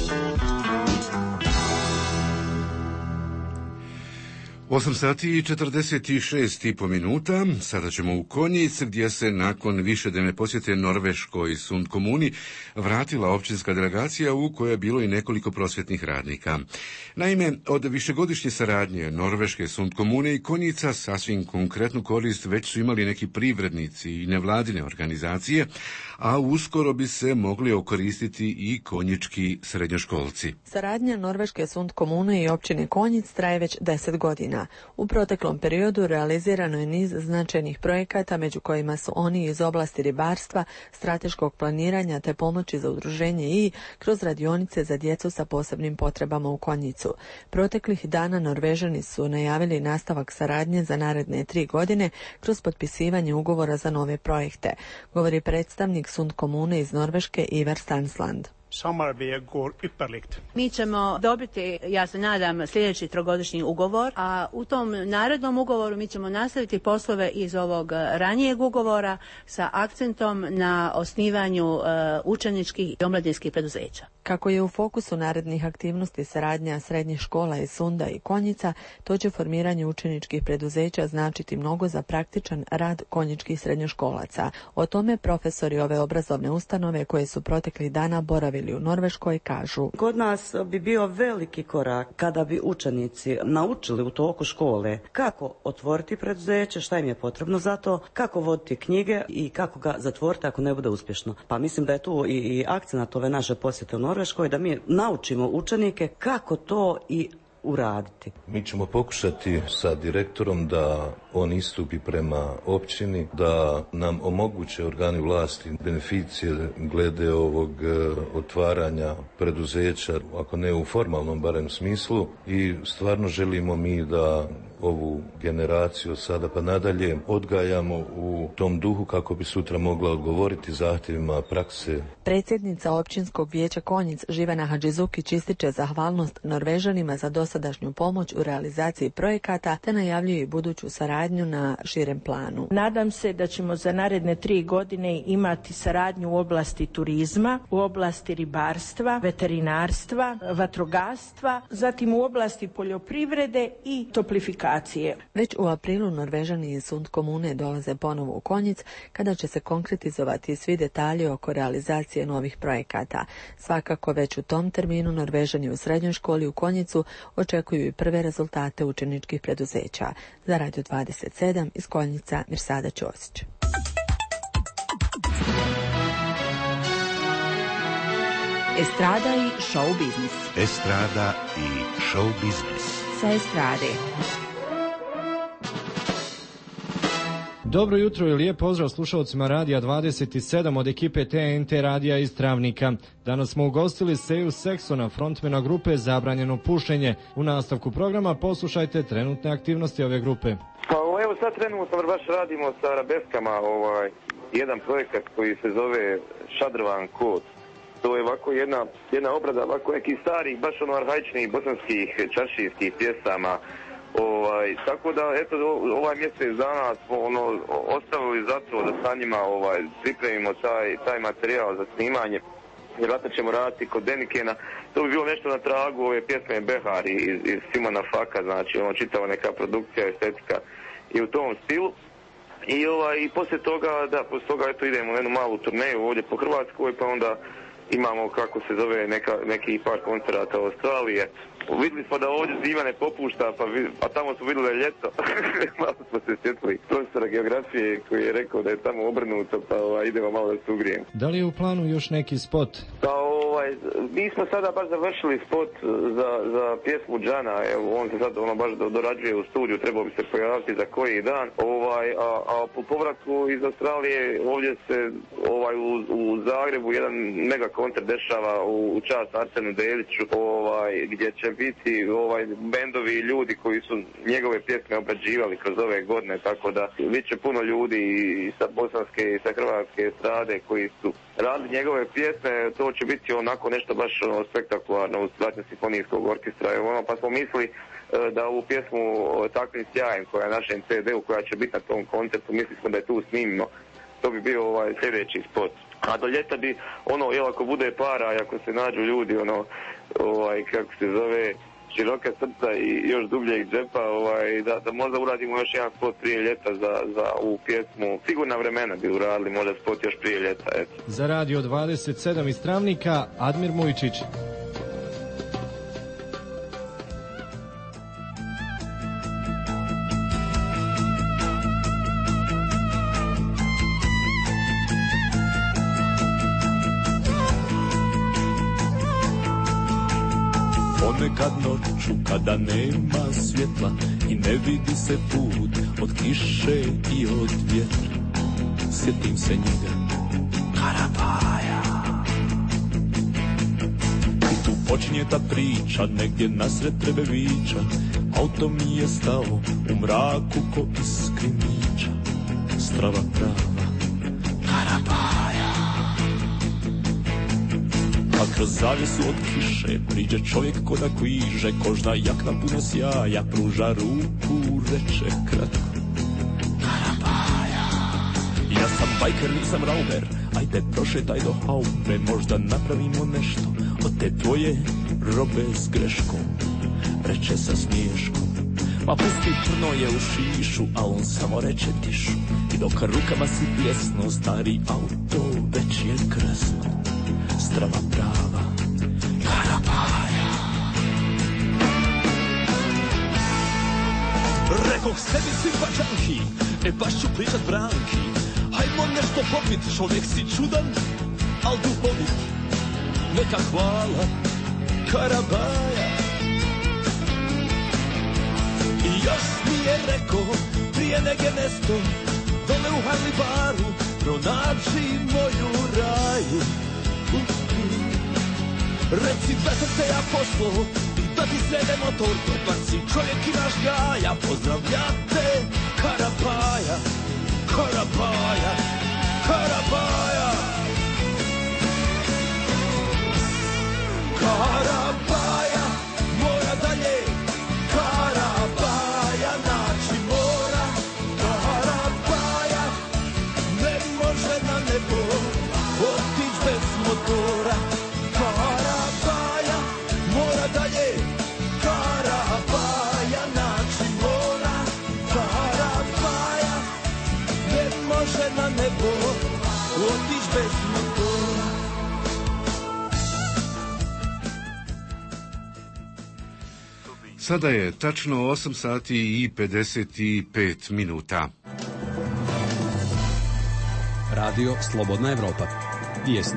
Speaker 1: osam sati i četrdeset šest i po minuta, sada ćemo u Konjic, gdje se nakon višednevne posjete Norveškoj Sund komuni vratila općinska delegacija u kojoj je bilo i nekoliko prosvjetnih radnika. Naime, od višegodišnje saradnje Norveške Sund komune i Konjica sasvim konkretnu korist već su imali neki privrednici i nevladine organizacije, a uskoro bi se mogli okoristiti i konjički srednjoškolci.
Speaker 4: Saradnja Norveške Sund komune i općine Konjic traje već deset godina. U proteklom periodu realizirano je niz značajnih projekata, među kojima su oni iz oblasti ribarstva, strateškog planiranja te pomoći za udruženje i kroz radionice za djecu sa posebnim potrebama u Konjicu. Proteklih dana Norvežani su najavili nastavak saradnje za naredne tri godine kroz potpisivanje ugovora za nove projekte, govori predstavnik Sund komune iz Norveške Ivar Stansland.
Speaker 5: Samarbetet går ypperligt.
Speaker 11: Mi ćemo dobiti, ja se nadam, sljedeći trogodišnji ugovor, a u tom narednom ugovoru mi ćemo nastaviti poslove iz ovog ranijeg ugovora sa akcentom na osnivanju uh, učeničkih i omladinskih preduzeća.
Speaker 4: Kako je u fokusu narednih aktivnosti saradnja srednjih škola iz Sunda i Konjica, to će formiranje učeničkih preduzeća značiti mnogo za praktičan rad konjičkih srednjoškolaca. O tome profesori ove obrazovne ustanove koje su proteklih dana boravili u Norveškoj kažu.
Speaker 12: Kod nas bi bio veliki korak kada bi učenici naučili u toku škole kako otvoriti preduzeće, šta im je potrebno za to, kako voditi knjige i kako ga zatvoriti ako ne bude uspješno. Pa mislim da je tu i, i akcenat ove naše posjete u Norveškoj, da mi naučimo učenike kako to i uraditi.
Speaker 17: Mi ćemo pokušati sa direktorom da on istupi prema općini, da nam omoguće organi vlasti beneficije glede ovog otvaranja preduzeća, ako ne u formalnom barem smislu, i stvarno želimo mi da ovu generaciju sada pa nadalje odgajamo u tom duhu kako bi sutra mogla odgovoriti zahtjevima prakse.
Speaker 4: Predsjednica općinskog vijeća Konjic Živana Hadžizukić ističe zahvalnost Norvežanima za dosadašnju pomoć u realizaciji projekata te najavljuje i buduću saradnju na širem planu.
Speaker 18: Nadam se da ćemo za naredne tri godine imati saradnju u oblasti turizma, u oblasti ribarstva, veterinarstva, vatrogastva, zatim u oblasti poljoprivrede i toplifikacije.
Speaker 4: Već u aprilu Norvežani iz Sund komune dolaze ponovo u Konjic, kada će se konkretizovati svi detalji oko realizacije novih projekata. Svakako već u tom terminu Norvežani u srednjoj školi u Konjicu očekuju i prve rezultate učeničkih preduzeća. Za Radio dvadeset sedam iz Konjica Mirsada Ćosić.
Speaker 3: Estrada i show biznis.
Speaker 15: Estrada i show biznis.
Speaker 3: Sa estrade.
Speaker 27: Dobro jutro i lijep pozdrav slušalcima Radija dvadeset sedam od ekipe T N T Radija iz Travnika. Danas smo ugostili Seju Seksona, frontmena grupe Zabranjeno pušenje. U nastavku programa poslušajte trenutne aktivnosti ove grupe.
Speaker 28: Pa evo sad trenutno baš radimo sa arabeskama ovaj, jedan projekat koji se zove Šadrvan kod. To je ovako jedna, jedna obrada ovako nekih starih, baš ono arhaičnih bosanskih čaršijskih pjesama. Ovaj, tako da, eto, ovaj mjesec dana smo ono, ostavili za to da sa njima ovaj, pripremimo taj, taj materijal za snimanje. Vjerojatno ćemo raditi kod Denikena. To bi bilo nešto na tragu ove pjesme Behar iz, iz Simona Faka, znači ono čitava neka produkcija, estetika i u tom stilu. I, ovaj, i poslije toga, da, poslije toga eto, idemo u jednu malu turneju ovdje po Hrvatskoj, pa onda imamo, kako se zove, neka, neki par koncerata u Australije. Vidjeli smo da ovdje zima ne popušta, pa, pa tamo smo vidjeli da je ljeto. Malo smo se sjetili profesora geografije koji je rekao da je tamo obrnuto, pa ovaj, idemo malo da se ugrijemo.
Speaker 27: Da li je u planu još neki spot?
Speaker 28: Pa ovaj, mi smo sada baš završili spot za, za pjesmu Džana, evo, on se sad ono baš dorađuje u studiju, trebao bi se pojaviti za koji dan. Ovaj, a, a po povratku iz Australije ovdje se ovaj, u, u Zagrebu jedan mega koncert dešava u, u čast Arsenu Deliću, ovaj, gdje će biti ovaj, bendovi i ljudi koji su njegove pjesme obrađivali kroz ove godine, tako da bit će puno ljudi i sa bosanske i sa hrvatske estrade koji su radili njegove pjesme. To će biti onako nešto baš ono, spektakularno u suradnji simfonijskog orkestra. Ono, pa smo mislili da ovu pjesmu Takvim sjajem koja je na našem ce de u koja će biti na tom koncertu, mislili smo da je tu snimimo. To bi bio ovaj sljedeći spot. A do ljeta bi, ono, jel ako bude para i ako se nađu ljudi, ono, ovaj, kako se zove, široka srca i još dubljeg džepa, ovaj, da, da možda uradimo još jedan spot prije ljeta za, za ovu pjesmu. Sigurna vremena bi uradili, možda spot još prije ljeta, eto.
Speaker 27: Za Radio dvadeset sedam iz Travnika, Admir Mujčić.
Speaker 2: Ponekad noću kada nema svjetla i ne vidi se put od kiše i od vjetra, sjetim se njega, Karabaja. I tu počinje ta priča, negdje nasred Trebevića, auto mi je stao u mraku ko iskrimića, strava prava, Karabaja. A kroz zavjesu od kiše priđe čovjek ko da kliže, kožna jakna puno sjaja, pruža ruku, reče kratko, Karabaja. Ja sam bajker, nisam rauber, ajde prošetaj do haube, možda napravimo nešto od te tvoje robe s greškom, reče sa smiješkom. Ma pusti trno je u šišu, a on samo reče tišu, i dok rukama si pjesno, stari auto već je kresno, strava prava, Karabaja.
Speaker 16: Rekoh sebi simpačanki, e baš ću pričat Branki, hajmo nešto popit, čovjek si čudan, al duhovit, neka hvala, Karabaja. I još mi je rekao, prije nege nesto, dole u Halibaru, pronađi moju raju. Reci da sam te ja poslao i da ti srede motor, dobar si čovjek i naš gaja, pozdravljate Karabaja, Karabaja, Karabaja. Karabaja, mora dalje, Karabaja, naći mora, Karabaja, ne može na nebo otić bez motora. Karabaja, mora dalje, Karabaja, naći mora, Karabaja, ne može na nebo otić bez motora.
Speaker 1: Sada je tačno osam sati i pedeset pet minuta.
Speaker 19: Radio Slobodna Evropa. Vijesti.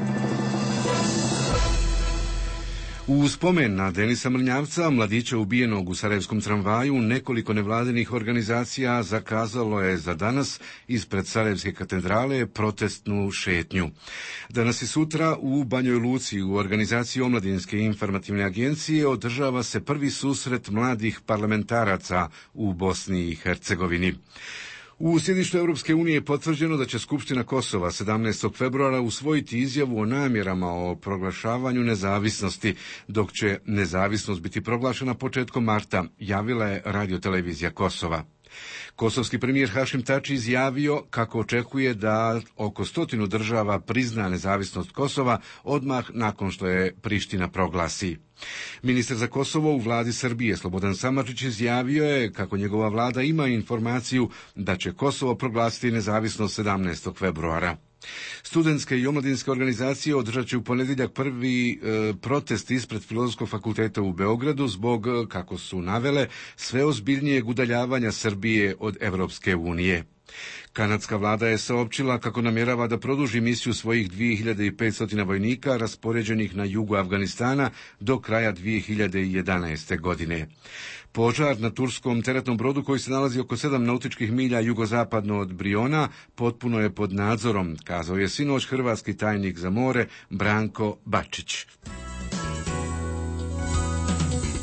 Speaker 1: U spomen na Denisa Mrnjavca, mladića ubijenog u sarajevskom tramvaju, nekoliko nevladinih organizacija zakazalo je za danas ispred Sarajevske katedrale protestnu šetnju. Danas i sutra u Banjoj Luci u organizaciji Omladinske informativne agencije održava se prvi susret mladih parlamentaraca u Bosni i Hercegovini. U sjedištu Europske unije je potvrđeno da će Skupština Kosova sedamnaestog februara usvojiti izjavu o namjerama o proglašavanju nezavisnosti, dok će nezavisnost biti proglašena početkom marta, javila je radiotelevizija Kosova. Kosovski premijer Hašim Tači izjavio kako očekuje da oko stotinu država prizna nezavisnost Kosova odmah nakon što je Priština proglasi. Ministar za Kosovo u vladi Srbije Slobodan Samardžić izjavio je kako njegova vlada ima informaciju da će Kosovo proglasiti nezavisnost sedamnaestog februara. Studentske i omladinske organizacije održat će u ponedjeljak prvi e, protest ispred Filozofskog fakulteta u Beogradu zbog, kako su navele, sve ozbiljnijeg udaljavanja Srbije od Evropske unije. Kanadska vlada je saopćila kako namjerava da produži misiju svojih dvije hiljade petsto vojnika raspoređenih na jugu Afganistana do kraja dvije hiljade jedanaeste. godine. Požar na turskom teretnom brodu koji se nalazi oko sedam nautičkih milja jugozapadno od Briona potpuno je pod nadzorom, kazao je sinoć hrvatski tajnik za more Branko Bačić.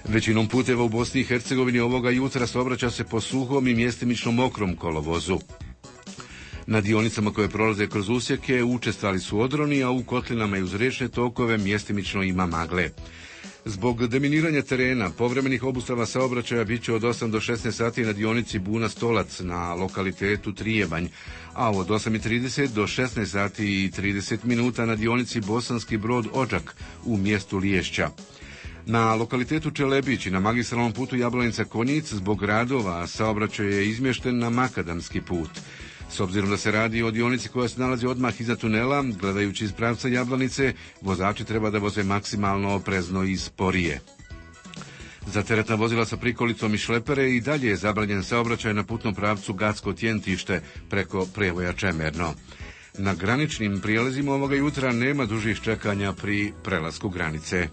Speaker 1: Većinom puteva u Bosni i Hercegovini ovoga jutra saobraća se po suhom i mjestimično mokrom kolovozu. Na dionicama koje prolaze kroz usjeke učestali su odroni, a u kotlinama i uz riječne tokove mjestimično ima magle. Zbog deminiranja terena, povremenih obustava saobraćaja bit će od osam do šesnaest sati na dionici Buna Stolac na lokalitetu Trijebanj, a od osam i trideset do šesnaest sati i trideset minuta na dionici Bosanski Brod Odžak u mjestu Liješća. Na lokalitetu Čelebić i na magistralnom putu Jablanica-Konjic zbog radova saobraćaj je izmješten na makadamski put. S obzirom da se radi o dionici koja se nalazi odmah iza tunela, gledajući iz pravca Jablanice, vozači treba da voze maksimalno oprezno i sporije. Za teretna vozila sa prikolicom i šlepere i dalje je zabranjen saobraćaj na putnom pravcu Gacko-Tjentište preko prijevoja Čemerno. Na graničnim prijelazima ovoga jutra nema dužih čekanja pri prelasku granice.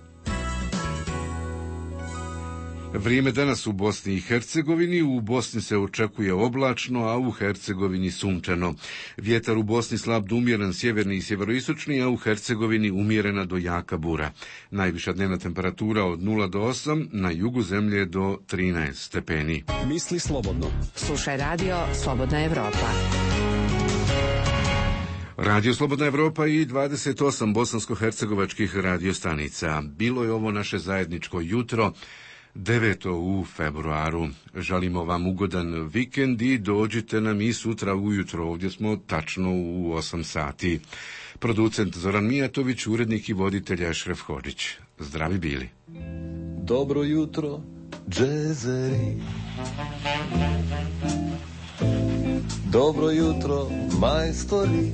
Speaker 1: Vrijeme danas u Bosni i Hercegovini. U Bosni se očekuje oblačno, a u Hercegovini sunčano. Vjetar u Bosni slab do umjeren sjeverni i sjeveroistočni, a u Hercegovini umjerena do jaka bura. Najviša dnevna temperatura od nula do osam, na jugu zemlje do trinaest stepeni.
Speaker 19: Misli slobodno.
Speaker 3: Slušaj radio Slobodna Evropa.
Speaker 1: Radio Slobodna Evropa i dvadeset osam bosansko-hercegovačkih radiostanica. Bilo je ovo naše zajedničko jutro, deveto u februaru. Želimo vam ugodan vikend i dođite nam i sutra ujutro. Ovdje smo tačno u osam sati. Producent Zoran Mijatović, urednik i voditelj Ešref Hodžić. Zdravi bili.
Speaker 16: Dobro jutro, džezeri. Dobro jutro, majstori.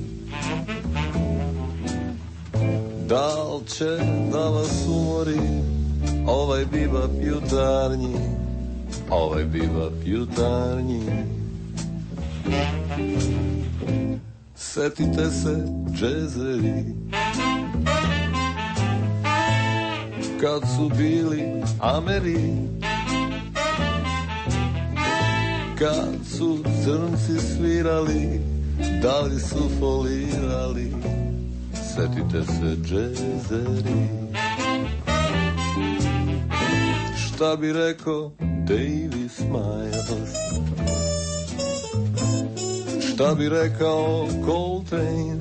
Speaker 16: Da li će da vas umori ovaj bibap jutarnji, ovaj bibap jutarnji. Setite se, džezeri, kad su bili Ameri, kad su crnci svirali, da li su folirali. Setite se, džezeri. Šta bi rekao Davy Smiles? Šta bi rekao Coltrane?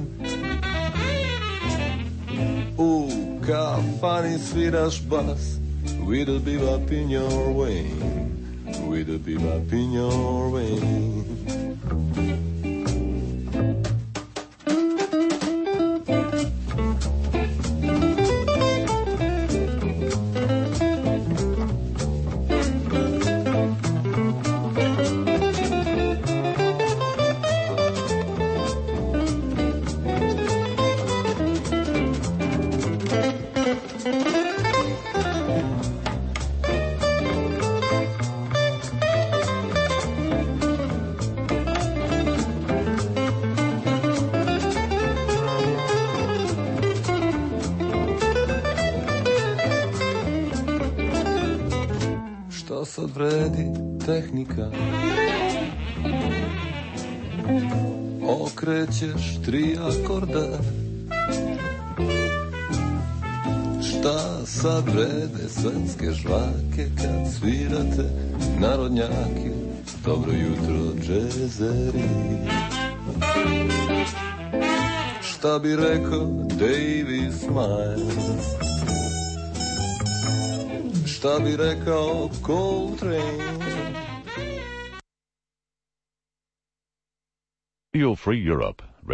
Speaker 16: U kafani sviraš bas with a bebop in your way, with a bebop in your way. Sad vredi tehnika, okrećeš tri akorda. Šta sad vrede svetske žvake kad svirate narodnjake? Dobro jutro, džezeri. Šta bi rekao Davy Smiles? Šta bi rekao Coltrane?
Speaker 6: Feel Free Europe.